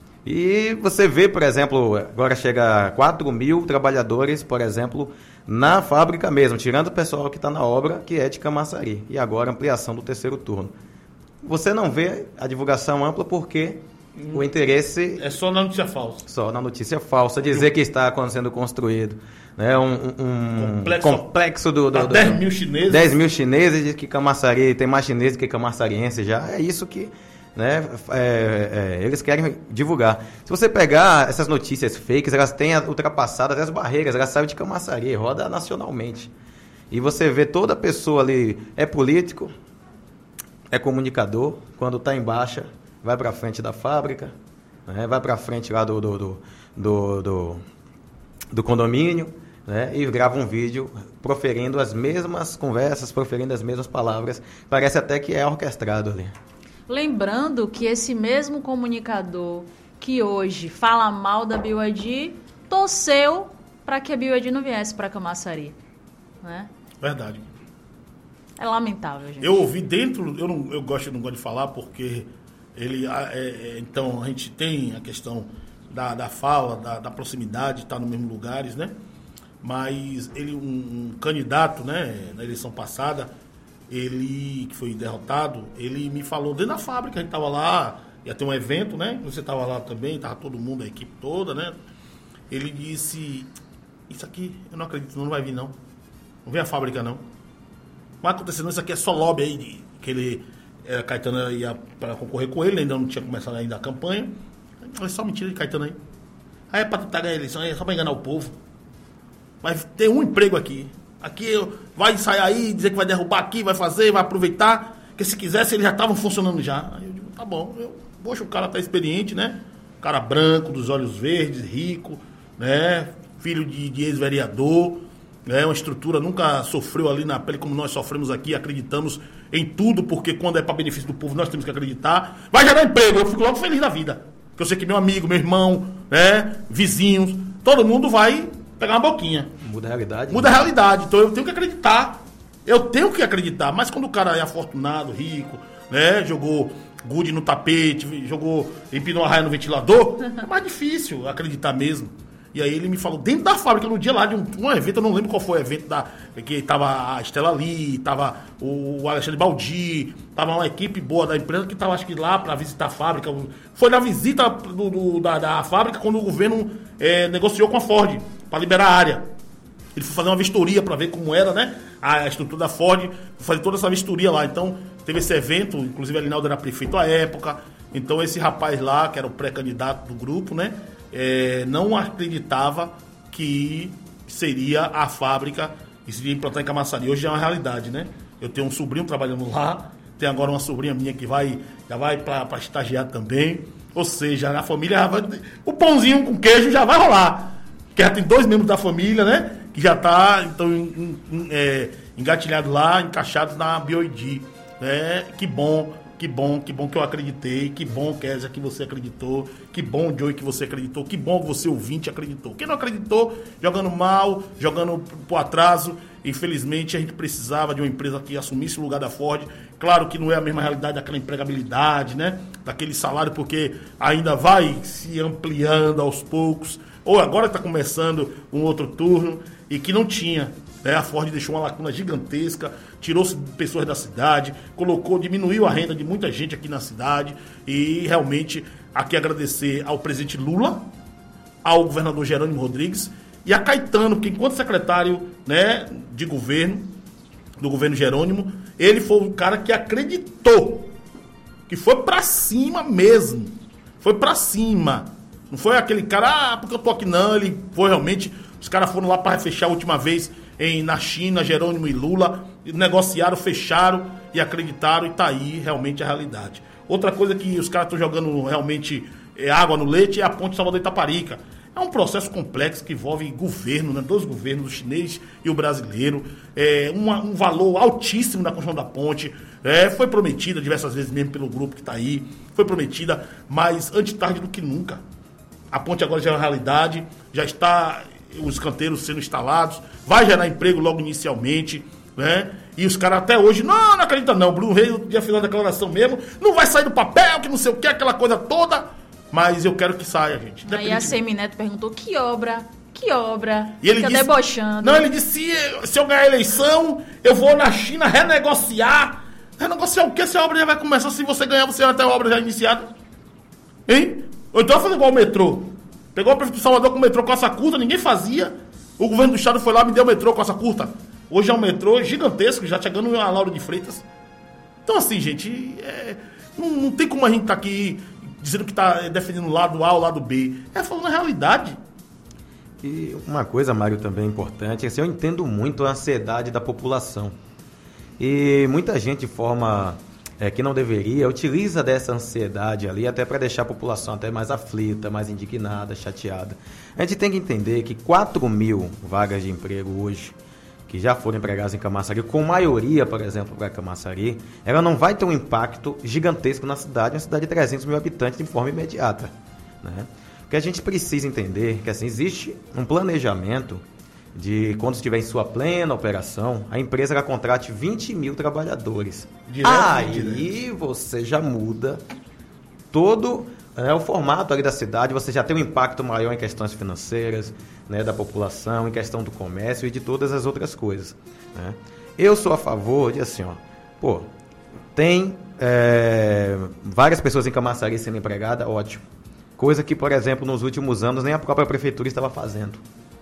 E você vê, por exemplo, agora chega quatro mil trabalhadores, por exemplo, na fábrica mesmo, tirando o pessoal que está na obra, que é de Camaçari. E agora ampliação do terceiro turno. Você não vê a divulgação ampla porque... o interesse... é só na notícia falsa. Só na notícia falsa. Dizer que está sendo construído, né, um, um complexo, complexo do... do, do dez mil chineses. dez mil chineses, diz que Camaçari tem mais chineses que camaçariense já. É isso que, né, é, é, eles querem divulgar. Se você pegar essas notícias fakes, elas têm ultrapassado as barreiras, elas saem de Camaçari, roda nacionalmente. E você vê toda pessoa ali, é político, é comunicador, quando está em baixa... vai para frente da fábrica, né? Vai para frente lá do, do, do, do, do, do condomínio, né? E grava um vídeo proferindo as mesmas conversas, proferindo as mesmas palavras. Parece até que é orquestrado ali. Lembrando que esse mesmo comunicador que hoje fala mal da B Y D torceu para que a B Y D não viesse para Camaçari, né? Verdade. É lamentável, gente. Eu ouvi dentro, eu, não, eu gosto, eu não gosto de falar porque... Ele, é, é, então, a gente tem a questão da, da fala, da, da proximidade, estar tá nos mesmos lugares, né? Mas ele, um, um candidato, né, na eleição passada, ele, que foi derrotado, ele me falou dentro da fábrica, a gente estava lá, ia ter um evento, né? Você estava lá também, estava todo mundo, a equipe toda, né? Ele disse, isso aqui, eu não acredito, não vai vir não. Não vem a fábrica não. Não vai acontecer não, isso aqui é só lobby aí, de, que ele... É, Caetano ia para concorrer com ele, ainda não tinha começado ainda a campanha. É só mentira de Caetano aí. Aí é para tentar ganhar a eleição, é só para enganar o povo. Mas tem um emprego aqui. Aqui vai sair aí, dizer que vai derrubar aqui, vai fazer, vai aproveitar. Porque se quisesse, eles já estavam funcionando já. Aí eu digo, tá bom. Eu, poxa, o cara tá experiente, né? Cara branco, dos olhos verdes, rico, né? Filho de, de ex-vereador. É uma estrutura, nunca sofreu ali na pele como nós sofremos aqui, acreditamos em tudo, porque quando é para benefício do povo nós temos que acreditar. Vai gerar emprego, eu fico logo feliz da vida. Porque eu sei que meu amigo, meu irmão, né, vizinhos, todo mundo vai pegar uma boquinha. Muda a realidade. Muda né? a realidade, então eu tenho que acreditar. Eu tenho que acreditar, mas quando o cara é afortunado, rico, né, jogou gude no tapete, jogou, empinou a raia no ventilador, é mais difícil acreditar mesmo. E aí ele me falou, dentro da fábrica, no dia lá de um, um evento, eu não lembro qual foi o evento, da, que tava a Estela Lee, tava o Alexandre Baldi, tava uma equipe boa da empresa que tava, acho que lá para visitar a fábrica. Foi na visita do, do, da, da fábrica quando o governo é, negociou com a Ford para liberar a área. Ele foi fazer uma vistoria para ver como era, né, a estrutura da Ford, fazer toda essa vistoria lá. Então, teve esse evento, inclusive a Linaldo era prefeito à época. Então, esse rapaz lá, que era o pré-candidato do grupo, né, É, não acreditava que seria a fábrica que seria implantar em Camaçari. Hoje já é uma realidade, né? Eu tenho um sobrinho trabalhando lá, tem agora uma sobrinha minha que vai, já vai para estagiar também. Ou seja, a família vai, o pãozinho com queijo já vai rolar. que já tem dois membros da família, né? Que já tá, então, em, em, é, engatilhados lá, encaixados na B O I D. Né? Que bom, que bom, que bom que eu acreditei, que bom, Kézia, que você acreditou, que bom, Joey, que você acreditou, que bom que você, ouvinte, acreditou. Quem não acreditou, jogando mal, jogando por atraso, infelizmente a gente precisava de uma empresa que assumisse o lugar da Ford. Claro que não é a mesma realidade daquela empregabilidade, né? Daquele salário, porque ainda vai se ampliando aos poucos, ou agora está começando um outro turno, e que não tinha. Né? A Ford deixou uma lacuna gigantesca, tirou pessoas da cidade, colocou, diminuiu a renda de muita gente aqui na cidade, e realmente aqui agradecer ao presidente Lula, ao governador Jerônimo Rodrigues e a Caetano, que enquanto secretário, né, de governo, do governo Jerônimo, ele foi o cara que acreditou, que foi pra cima mesmo, foi pra cima, não foi aquele cara, ah, porque eu tô aqui não, ele foi realmente, os caras foram lá para fechar a última vez em, na China, Jerônimo e Lula, negociaram, fecharam e acreditaram, e tá aí realmente a realidade. Outra coisa que os caras estão jogando realmente é, água no leite é a ponte Salvador-Itaparica. É um processo complexo que envolve governo, né, dois governos, o chinês e o brasileiro, é, uma, um valor altíssimo na construção da ponte, é, foi prometida diversas vezes mesmo pelo grupo que está aí, foi prometida, mas antes tarde do que nunca. A ponte agora já é uma realidade, já está os canteiros sendo instalados, vai gerar emprego logo inicialmente, né? E os caras até hoje, não, não acredita não, Bruno Reis já fez uma declaração mesmo, não vai sair do papel, que não sei o que, aquela coisa toda, mas eu quero que saia, gente. Aí a Semineto perguntou, que obra, que obra, e ele fica disse, debochando. Não, ele disse, se, se eu ganhar a eleição, eu vou na China renegociar. Renegociar o quê? Se a obra já vai começar, se você ganhar, você vai ter a obra já iniciada. Hein? Ou então vai fazer igual o metrô. Pegou o prefeito de Salvador com o metrô Costa Curta, ninguém fazia. O governo do estado foi lá e me deu o metrô Costa Curta. Hoje é um metrô gigantesco, já chegando a Lauro de Freitas. Então, assim, gente, é, não, não tem como a gente estar tá aqui dizendo que está defendendo o lado A ou o lado B. É falando a realidade. E uma coisa, Mário, também importante, é que eu entendo muito a ansiedade da população. E muita gente, de forma é, que não deveria, utiliza dessa ansiedade ali até para deixar a população até mais aflita, mais indignada, chateada. A gente tem que entender que quatro mil vagas de emprego hoje, que já foram empregadas em Camaçari, com maioria, por exemplo, para Camaçari, ela não vai ter um impacto gigantesco na cidade, uma cidade de trezentos mil habitantes de forma imediata. Né? Porque a gente precisa entender que assim, existe um planejamento de quando estiver em sua plena operação, a empresa ela contrate vinte mil trabalhadores. Direto, Aí direto. Você já muda todo é, o formato ali da cidade, você já tem um impacto maior em questões financeiras, né, da população, em questão do comércio e de todas as outras coisas. Né? Eu sou a favor de assim, ó, pô, tem é, várias pessoas em Camaçari sendo empregadas, ótimo. Coisa que, por exemplo, nos últimos anos nem a própria prefeitura estava fazendo.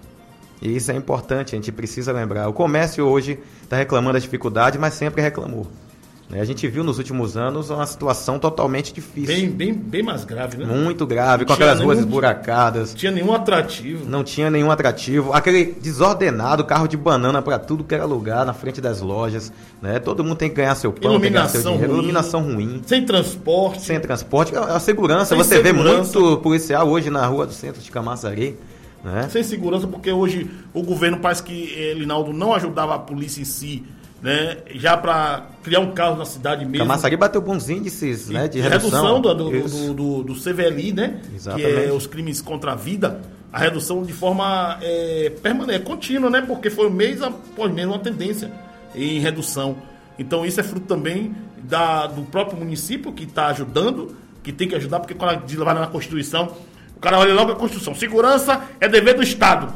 E isso é importante, a gente precisa lembrar. O comércio hoje está reclamando da dificuldade, mas sempre reclamou. A gente viu nos últimos anos uma situação totalmente difícil. Bem, bem, bem mais grave, né? Muito grave, com aquelas ruas esburacadas. Não tinha nenhum atrativo. Não tinha nenhum atrativo. Aquele desordenado, carro de banana para tudo que era lugar, na frente das lojas. Né? Todo mundo tem que ganhar seu pão, tem que ganhar seu dinheiro. Ruim. Iluminação ruim. Sem transporte. Sem transporte. A segurança, Sem você segurança. vê muito policial hoje na rua do centro de Camaçari. Né? Sem segurança, porque hoje o governo parece que eh, Linaldo não ajudava a polícia em si, né? Já para criar um caos na cidade mesmo. Camaçari bateu bons índices, né, de redução. Redução do, do, do, do, do C V L I, né? Exatamente. Que é os crimes contra a vida. A redução de forma é, permanente, contínua, né? Porque foi mês após mês uma tendência em redução. Então isso é fruto também da, do próprio município que está ajudando, que tem que ajudar, porque quando vai na Constituição, o cara olha logo a Constituição. Segurança é dever do Estado.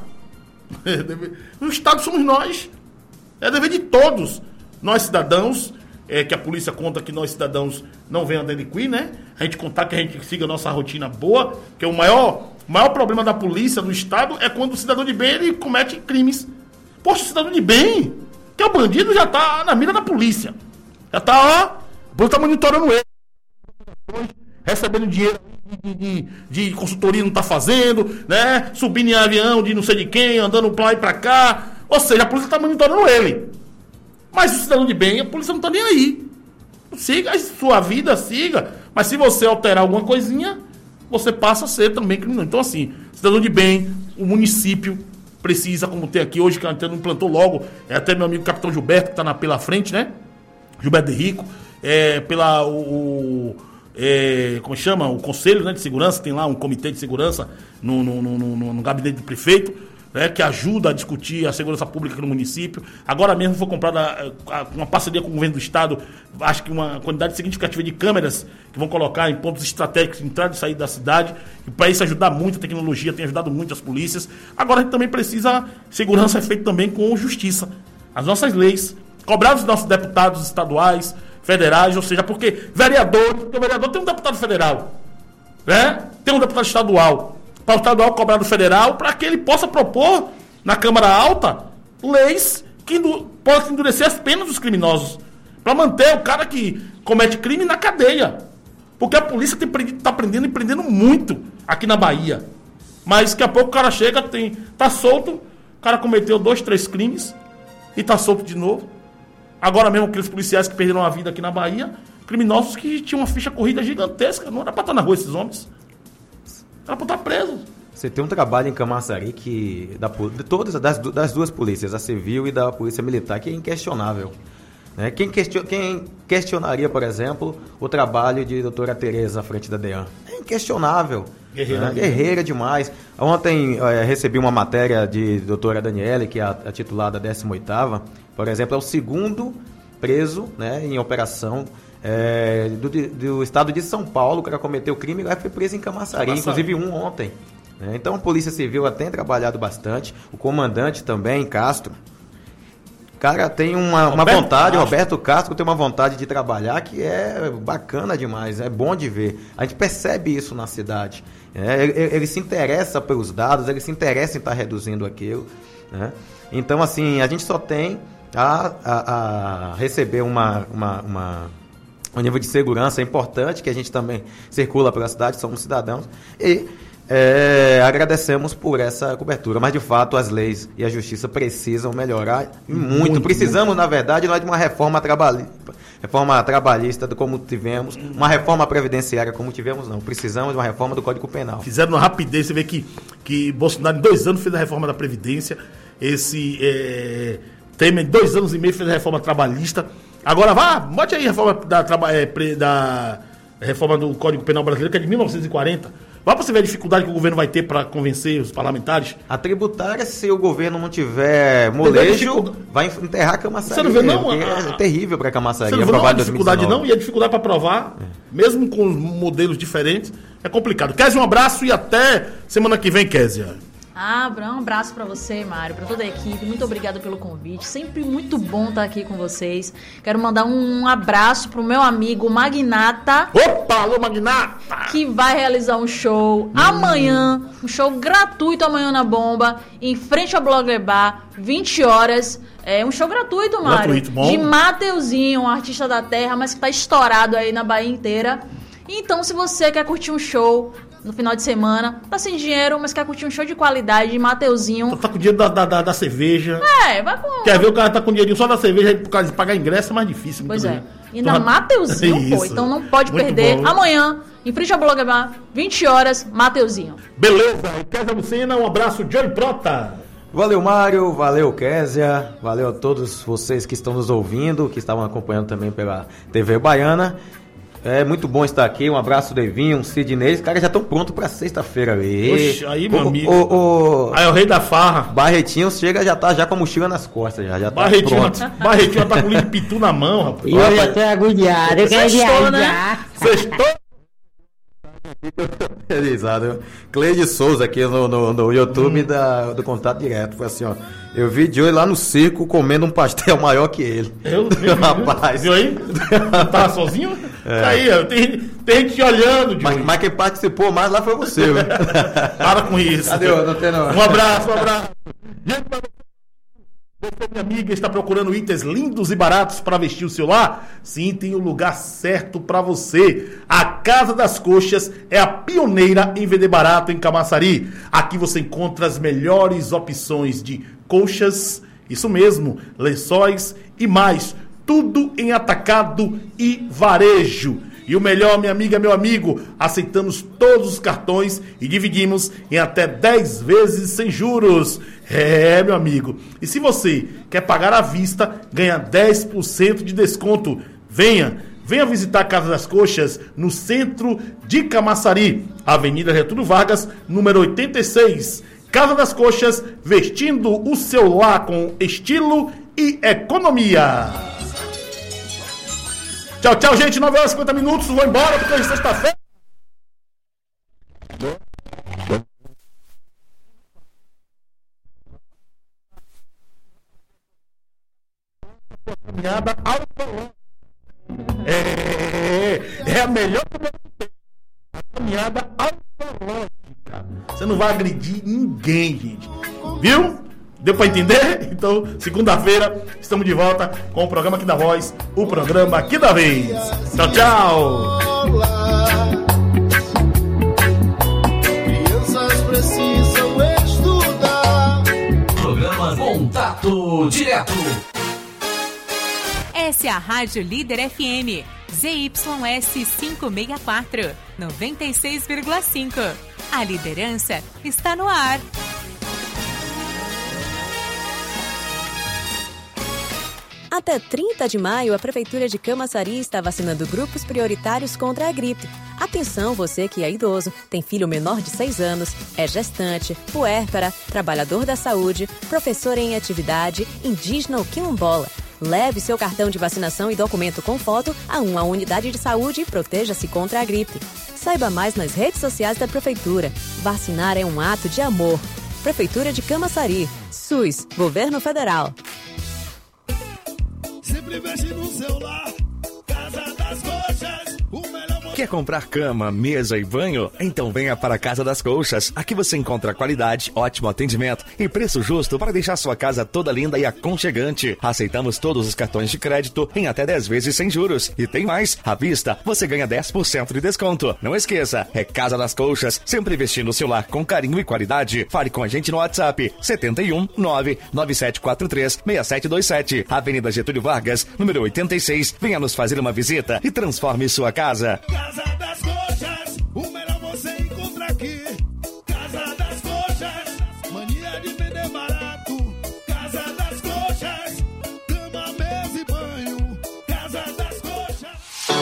O Estado somos nós. É dever de todos. Nós, cidadãos, é, que a polícia conta que nós, cidadãos, não venham a delinquir, né? A gente contar que a gente siga a nossa rotina boa, que o maior, maior problema da polícia, do Estado, é quando o cidadão de bem ele comete crimes. Poxa, o cidadão de bem, que é o bandido, já tá na mira da polícia. Já tá, ó, a polícia tá monitorando ele. Recebendo dinheiro de, de, de consultoria, não tá fazendo, né? Subindo em avião de não sei de quem, andando pra lá e pra cá. Ou seja, a polícia tá monitorando ele. Mas o cidadão de bem, a polícia não tá nem aí. Siga a sua vida, siga. Mas se você alterar alguma coisinha, você passa a ser também criminoso. Então, assim, cidadão de bem, o município precisa, como tem aqui hoje, que a não implantou logo, é até meu amigo Capitão Gilberto, que está na, pela frente, né? Gilberto de Rico, é, pela, o, o é, como chama? O Conselho, né, de Segurança, tem lá um comitê de segurança no, no, no, no, no gabinete do prefeito, né, que ajuda a discutir a segurança pública aqui no município. Agora mesmo foi comprada uma parceria com o governo do estado, acho que uma quantidade significativa de câmeras que vão colocar em pontos estratégicos de entrada e saída da cidade, e para isso ajudar muito, a tecnologia tem ajudado muito as polícias. Agora a gente também precisa, segurança é feita também com justiça. As nossas leis, cobrar dos nossos deputados estaduais, federais, ou seja, porque vereador, porque o vereador tem um deputado federal, né? Tem um deputado estadual. Para o estadual cobrar do federal, para que ele possa propor na Câmara Alta leis que possam endurecer as penas dos criminosos, para manter o cara que comete crime na cadeia. Porque a polícia está prendendo e prendendo muito aqui na Bahia. Mas daqui a pouco o cara chega, tem, tá solto, o cara cometeu dois, três crimes e está solto de novo. Agora mesmo aqueles policiais que perderam a vida aqui na Bahia, criminosos que tinham uma ficha corrida gigantesca, não era para estar na rua esses homens. Era para estar preso. Você tem um trabalho em Camaçari que, da, de todas das, das duas polícias, a civil e da polícia militar, que é inquestionável. Né? Quem, question, quem questionaria, por exemplo, o trabalho de doutora Tereza à frente da DEAN? É inquestionável. Guerreira, né? Guerreira demais. Ontem é, recebi uma matéria de doutora Daniele, que é a, a titular da décima oitava, por exemplo, é o segundo preso, né, em operação É, do, do estado de São Paulo, que cometeu crime, e foi preso em Camaçari, Camaçari. Inclusive um ontem. Né? Então a Polícia Civil tem trabalhado bastante, o comandante também, Castro. Cara, tem uma, uma vontade, Castro. Roberto Castro tem uma vontade de trabalhar que é bacana demais, é bom de ver. A gente percebe isso na cidade. É, ele, ele se interessa pelos dados, ele se interessa em estar reduzindo aquilo. Né? Então, assim, a gente só tem a, a, a receber uma... uma, uma um nível de segurança importante, que a gente também circula pela cidade, somos cidadãos, e é, agradecemos por essa cobertura. Mas, de fato, as leis e a justiça precisam melhorar muito. muito Precisamos, muito. na verdade, nós de uma reforma trabalhista, reforma trabalhista como tivemos, uma reforma previdenciária como tivemos, não. Precisamos de uma reforma do Código Penal. Fizeram uma rapidez, você vê que, que Bolsonaro, em dois anos, fez a reforma da Previdência, esse é, Temer, em dois anos e meio, fez a reforma trabalhista. Agora vá, bote aí a reforma da, da reforma do Código Penal Brasileiro, que é de mil novecentos e quarenta. Vá para você ver a dificuldade que o governo vai ter para convencer os parlamentares. A tributária, se o governo não tiver molejo, vai enterrar a Camaçari. Você não vê, não? É, é terrível para a Camaçari. Você não vê, não, a dificuldade não? E a dificuldade para aprovar, é. mesmo com modelos diferentes, é complicado. Kézia, um abraço e até semana que vem, Kézia. Ah, um abraço pra você, Mário, pra toda a equipe. Muito obrigado pelo convite. Sempre muito bom estar aqui com vocês. Quero mandar um abraço pro meu amigo Magnata. Opa, alô, Magnata! Que vai realizar um show hum. amanhã. Um show gratuito amanhã na Bomba, em frente ao Blogger Bar, vinte horas. É um show gratuito, Mário. Gratuito, bom. De Mateuzinho, um artista da terra, mas que tá estourado aí na Bahia inteira. Então, se você quer curtir um show no final de semana, tá sem dinheiro, mas quer curtir um show de qualidade de Mateuzinho. Então tá com o dinheiro da, da, da, da cerveja. É, vai com... Quer ver o cara tá com dinheirinho só da cerveja, por causa de pagar ingresso é mais difícil. Pois é. Bem. E na Mateuzinho, pô, então não pode muito perder. Bom. Amanhã, em frente ao Blogger Bar, vinte horas, Mateuzinho. Beleza, Kézia Lucena, um abraço, Johnny Prota. Valeu, Mário, valeu, Kézia, valeu a todos vocês que estão nos ouvindo, que estavam acompanhando também pela T V Baiana. É muito bom estar aqui, um abraço do Evinho, um Sidney, os caras já estão prontos para sexta-feira ali. Oxe, aí, meu o, amigo. O, o, aí é o rei da farra. Barretinho chega, já tá já com a mochila nas costas, já, já tá Barretinho, pronto. Barretinho tá com o pitu na mão, rapaz. E eu já tô agulhado, eu quero viajar. Né? Sextou? Realizado. Cleide Souza aqui no, no, no YouTube hum. da, do Contato Direto. Foi assim, ó. Eu vi Joey lá no circo comendo um pastel maior que ele. Eu? eu Rapaz. Viu aí? Tava sozinho? É. Aí, ó, tem, tem gente te olhando, Joey. Mas, mas quem participou mais lá foi você, velho. Para com isso. Cadê? Não tem não. Um abraço, um abraço. Gente, você, minha amiga, está procurando itens lindos e baratos para vestir o seu lar? Sim, tem o lugar certo para você. A Casa das Coxas é a pioneira em vender barato em Camaçari. Aqui você encontra as melhores opções de colchas, isso mesmo, lençóis e mais. Tudo em atacado e varejo. E E o melhor, minha amiga, meu amigo, aceitamos todos os cartões e dividimos em até dez vezes sem juros. É, meu amigo. E se você quer pagar à vista, ganha dez por cento de desconto. Venha, venha visitar a Casa das Coxas no centro de Camaçari, Avenida Getúlio Vargas, número oitenta e seis. Casa das Coxas, vestindo o seu lar com estilo e economia. Tchau, tchau, gente. nove horas e cinquenta minutos. Vou embora porque hoje é sexta-feira. Caminhada autológica. É, é a melhor caminhada autológica. Você não vai agredir ninguém, gente. Viu? Deu pra entender? Então, segunda-feira, estamos de volta com o programa Aqui da Voz, o programa Aqui da Vez. Tchau, tchau! Crianças precisam estudar. Programa Contato Direto. Essa é a Rádio Líder F M, Z Y S quinhentos e sessenta e quatro, noventa e seis vírgula cinco. A liderança está no ar. Até trinta de maio, a Prefeitura de Camaçari está vacinando grupos prioritários contra a gripe. Atenção, você que é idoso, tem filho menor de seis anos, é gestante, puérpera, trabalhador da saúde, professor em atividade, indígena ou quilombola. Leve seu cartão de vacinação e documento com foto a uma unidade de saúde e proteja-se contra a gripe. Saiba mais nas redes sociais da Prefeitura. Vacinar é um ato de amor. Prefeitura de Camaçari. SUS, Governo Federal. Sempre veste no celular, Casa das Coxas, o melhor. Quer comprar cama, mesa e banho? Então venha para a Casa das Coxas. Aqui você encontra qualidade, ótimo atendimento e preço justo para deixar sua casa toda linda e aconchegante. Aceitamos todos os cartões de crédito em até dez vezes sem juros. E tem mais, à vista você ganha dez por cento de desconto. Não esqueça, é Casa das Coxas, sempre vestindo o seu lar com carinho e qualidade. Fale com a gente no WhatsApp setenta e um, nove nove sete quatro três, seis sete dois sete, Avenida Getúlio Vargas, número oitenta e seis. Venha nos fazer uma visita e transforme sua casa. Casa das Coxas, o melhor você encontra aqui. Casa das Coxas, mania de vender barato. Casa das Coxas, cama, mesa e banho. Casa das Coxas.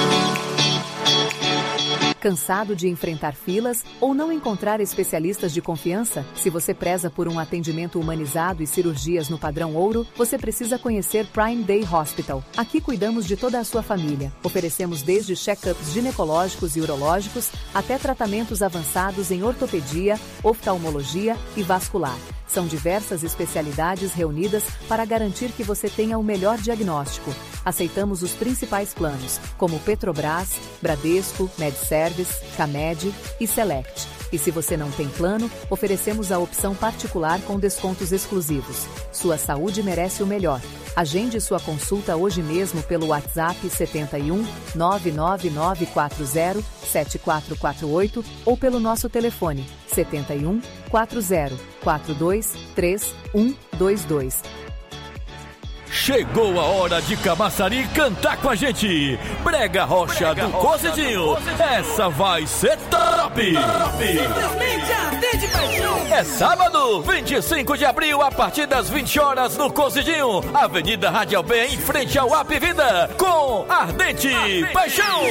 Cansado de enfrentar filas ou não encontrar especialistas de confiança? Se você preza por um atendimento humanizado e cirurgias no padrão ouro, você precisa conhecer Prime Day Hospital. Aqui cuidamos de toda a sua família. Oferecemos desde check-ups ginecológicos e urológicos até tratamentos avançados em ortopedia, oftalmologia e vascular. São diversas especialidades reunidas para garantir que você tenha o melhor diagnóstico. Aceitamos os principais planos, como Petrobras, Bradesco, MedService, Camed e Select. E se você não tem plano, oferecemos a opção particular com descontos exclusivos. Sua saúde merece o melhor. Agende sua consulta hoje mesmo pelo WhatsApp setenta e um, nove nove nove quatro zero, sete quatro quatro oito ou pelo nosso telefone setenta e um, quatro zero, quatro dois três, um dois dois. Chegou a hora de Camaçari cantar com a gente. Brega Rocha Brega do Cozidinho. Essa vai ser top. Simplesmente Ardente Paixão. É sábado, vinte e cinco de abril, a partir das vinte horas no Cozidinho, Avenida Radial B, em frente ao App Vida, com Ardente, Ardente Paixão.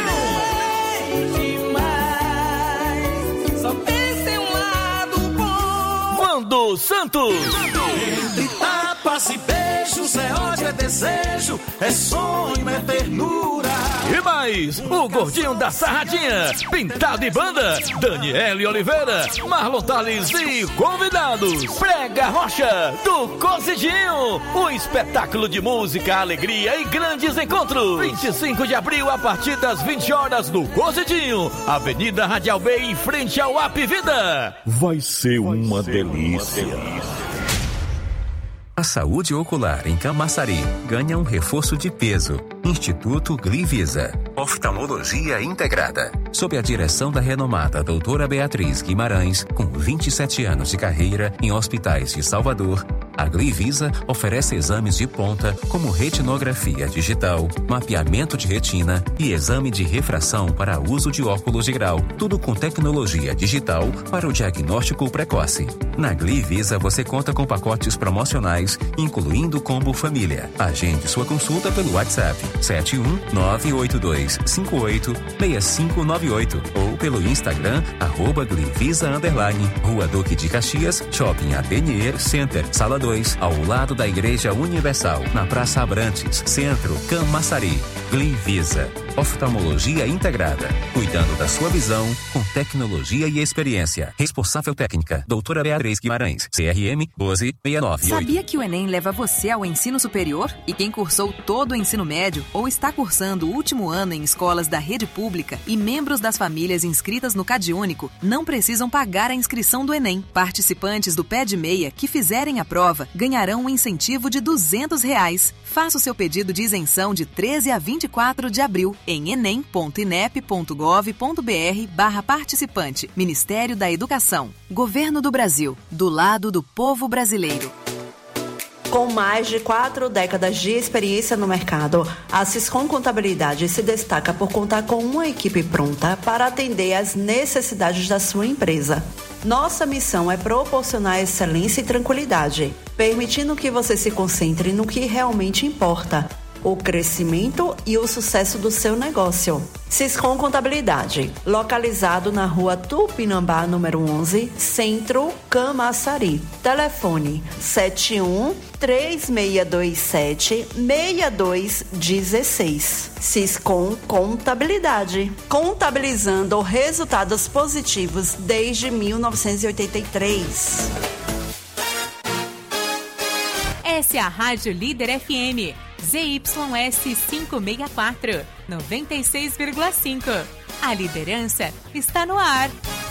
Só pensa em um lado bom. Vando Santos. Entre tapas e beijos, é ódio, é desejo, é sonho, é ternura. E mais, o gordinho da Sarradinha, Pintado e Banda, Daniele Oliveira, Marlon Tales e convidados. Brega Rocha do Cozidinho, um espetáculo de música, alegria e grandes encontros. vinte e cinco de abril, a partir das vinte horas no Cozidinho, Avenida Radial B, em frente ao App Vida. Vai ser uma delícia. A saúde ocular em Camaçari ganha um reforço de peso. Instituto Glivisa. Oftalmologia integrada. Sob a direção da renomada doutora Beatriz Guimarães, com vinte e sete anos de carreira em hospitais de Salvador, A Glivisa oferece exames de ponta como retinografia digital, mapeamento de retina e exame de refração para uso de óculos de grau, tudo com tecnologia digital para o diagnóstico precoce. Na Glivisa você conta com pacotes promocionais, incluindo combo família. Agende sua consulta pelo WhatsApp sete um nove oito dois cinco oito seis cinco nove oito ou pelo Instagram arroba Glivisa underline, Rua Duque de Caxias, Shopping Atelier Center, Sala dois, ao lado da Igreja Universal, na Praça Abrantes, Centro, Camaçari. Glivisa, oftalmologia integrada, cuidando da sua visão com tecnologia e experiência. Responsável técnica, doutora Beatriz Guimarães, C R M doze seis nove oito. Sabia que o Enem leva você ao ensino superior? E quem cursou todo o ensino médio ou está cursando o último ano em escolas da rede pública e membros das famílias inscritas no CadÚnico não precisam pagar a inscrição do Enem. Participantes do Pé de Meia que fizerem a prova ganharão um incentivo de duzentos reais. Faça o seu pedido de isenção de treze a vinte e quatro de abril em enem ponto inep ponto gov ponto br barra participante. Ministério da Educação. Governo do Brasil. Do lado do povo brasileiro. Com mais de quatro décadas de experiência no mercado, a Siscom Contabilidade se destaca por contar com uma equipe pronta para atender às necessidades da sua empresa. Nossa missão é proporcionar excelência e tranquilidade, permitindo que você se concentre no que realmente importa: o crescimento e o sucesso do seu negócio. Siscom Contabilidade, localizado na rua Tupinambá, número onze, Centro, Camaçari. Telefone sete um três seis dois sete seis dois um seis. Siscom Contabilidade, contabilizando resultados positivos desde mil novecentos e oitenta e três. Essa é a Rádio Líder F M. Z Y S quinhentos e sessenta e quatro, noventa e seis vírgula cinco. A liderança está no ar.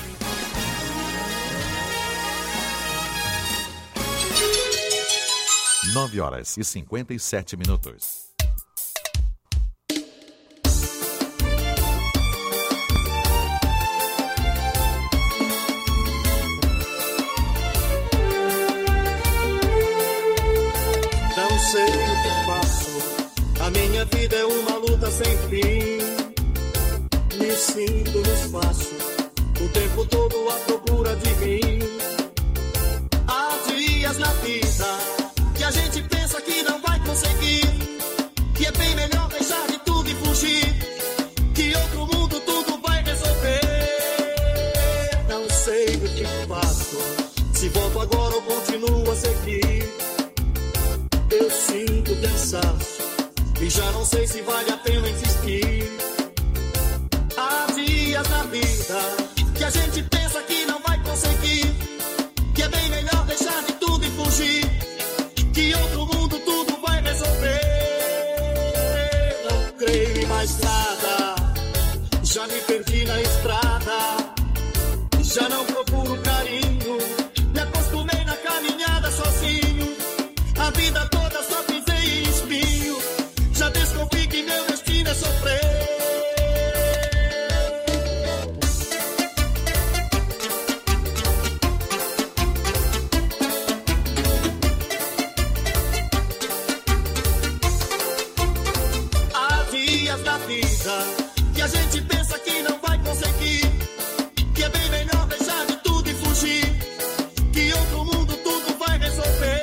nove horas e cinquenta e sete minutos. Não sei o que faço, a minha vida é uma luta sem fim. Me sinto no espaço, o tempo todo à procura de mim. Há dias na vida que a gente pensa que não vai conseguir, que é bem melhor deixar de tudo e fugir, que outro mundo tudo vai resolver. Não sei o que faço, se volto agora ou continuo a seguir. Eu sinto cansaço e já não sei se vale a pena insistir. Há dias na vida que a gente pensa que não vai conseguir, que é bem melhor deixar de tudo e fugir, que outro mundo tudo vai resolver. Não creio em mais nada, já me perdi na estrada, já não procuro carinho, me acostumei na caminhada sozinho. A vida toda só pisei em espinho, já descobri que meu destino é sofrer. Há dias da vida que a gente pensa que não vai conseguir, que é bem melhor deixar de tudo e fugir, que outro mundo tudo vai resolver.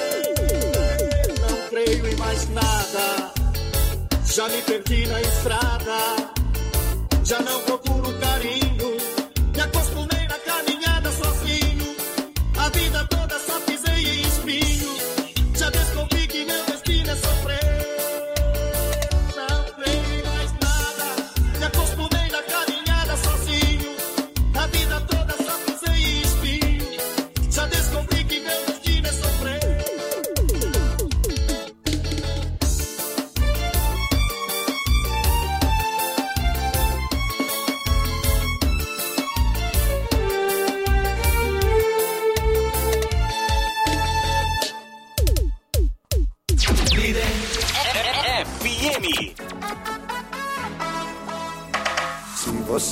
Mais nada, já me perdi na estrada, já não procuro carinho, me acostumei na caminhada sozinho. A vida toda só pisei em espinho, já descobri que meu destino é sofrer. Não creio em mais nada, me acostumei na caminhada sozinho. A vida toda só pisei em espinho, já descobri que meu destino é sofrer.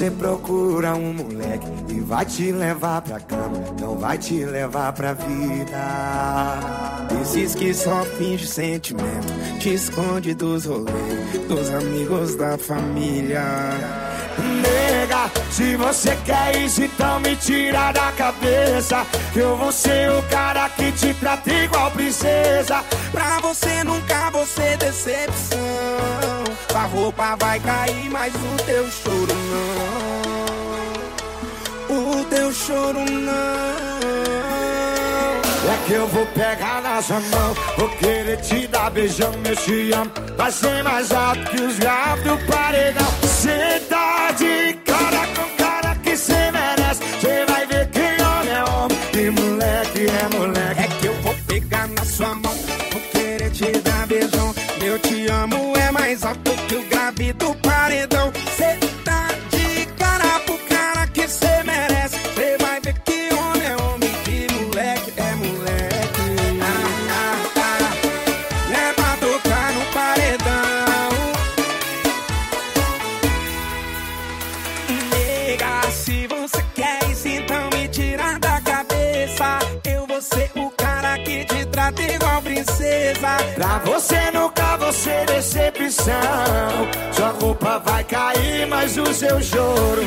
você procura um moleque e vai te levar pra cama, não vai te levar pra vida. Esses que só finge sentimento, te esconde dos rolês, dos amigos da família. Nega, se você quer isso, então me tira da cabeça que eu vou ser o cara que te trata igual princesa. Pra você nunca vou ser decepção. A roupa vai cair, mas o teu choro não. O teu choro não. É que eu vou pegar na sua mão, vou querer te dar beijão, eu te amo. Vai ser mais alto que os graves do paredão. Cê tá de cara com cara que cê merece. Cê vai ver que homem é homem e moleque é moleque. É que eu vou pegar na sua mão, vou querer te dar beijão. Eu te amo é mais alto que o grave do paredão. Cê tá de cara pro cara que cê merece. Cê vai ver que homem é homem e moleque é moleque. Ah, ah, ah. É pra tocar no paredão. Nega, se você quer isso, então me tira da cabeça. Eu vou ser o cara que te trata igual princesa. Pra você nunca vou ser decepção. Sua roupa vai cair, mas o seu choro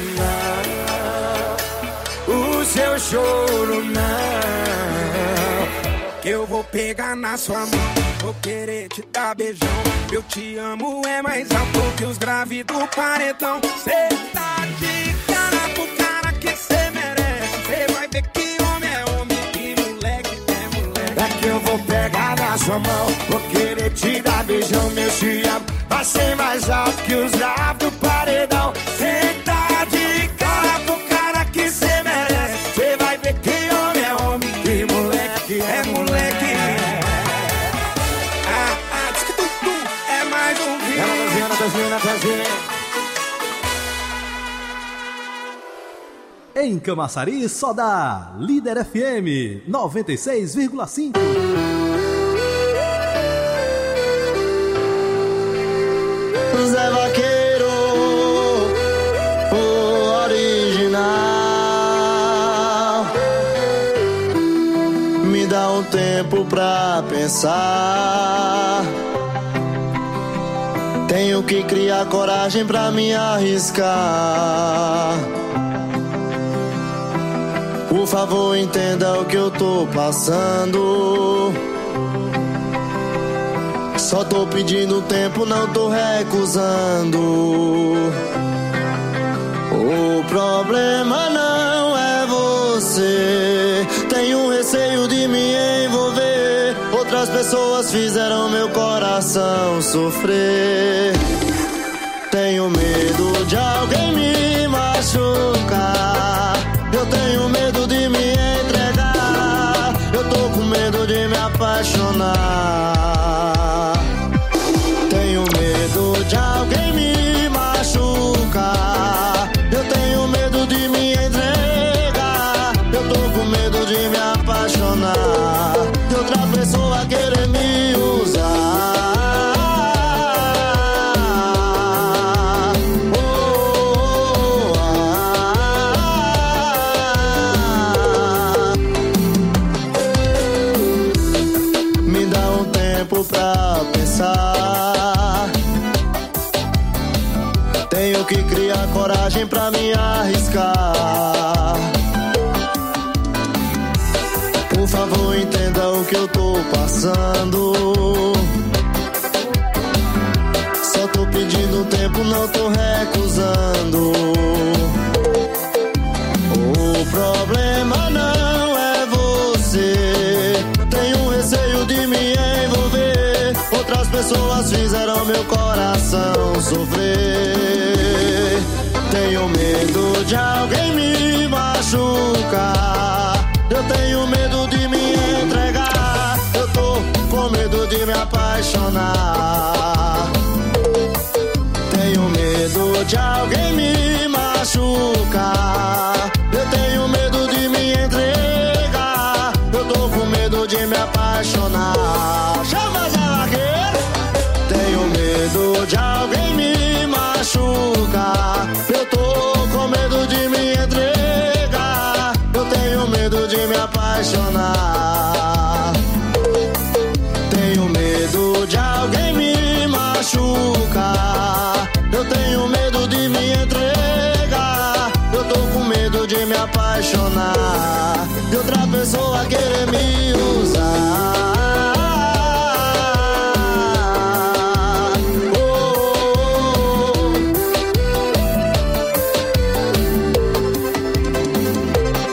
não. O seu choro não. Que eu vou pegar na sua mão, vou querer te dar beijão. Eu te amo é mais alto que os graves do paredão. Cê tá de cara pro cara que cê merece. Cê vai ver que homem é homem e moleque é moleque. É que eu vou pegar na sua mão, vou querer te dar beijão, meu te amo. Vai ser mais alto que os graves do paredão. Cê tá de cara pro cara que cê merece. Cê vai ver que homem é homem e moleque é moleque. Ah, ah, diz que tu, tu é mais um vídeo. É Natazinha, Natazinha, Natazinha. Em Camaçari, só dá Líder F M noventa e seis vírgula cinco. Zé Vaqueiro, o original. Me dá um tempo pra pensar. Tenho que criar coragem pra me arriscar. Por favor, entenda o que eu tô passando. Só tô pedindo tempo, não tô recusando. O problema não é você. Tenho receio de me envolver. Outras pessoas fizeram meu coração sofrer. Tenho medo de alguém me machucar. Eu tenho medo de me entregar. Eu tô com medo de me apaixonar. Tenho medo de alguém me machucar. Eu tenho medo de me entregar. Eu tô com medo de me apaixonar. De outra pessoa querer me usar. Pra pensar, tenho que criar coragem pra me arriscar. Por favor, entenda o que eu tô passando. Só tô pedindo tempo, não tô recusando. O problema não é você. Tenho receio de me envolver. Outras pessoas fizeram meu coração sofrer. Tenho medo de alguém me machucar. Eu tenho medo de me entregar. Eu tô com medo de me apaixonar. Tenho medo de alguém me machucar. Eu tenho medo de me entregar. Eu tô com medo de me apaixonar. Chama Zé Vaqueiro. Tenho medo de alguém me machucar. Eu tô com apaixonar. Tenho medo de alguém me machucar. Eu tenho medo de me entregar. Eu tô com medo de me apaixonar, de outra pessoa querer me usar.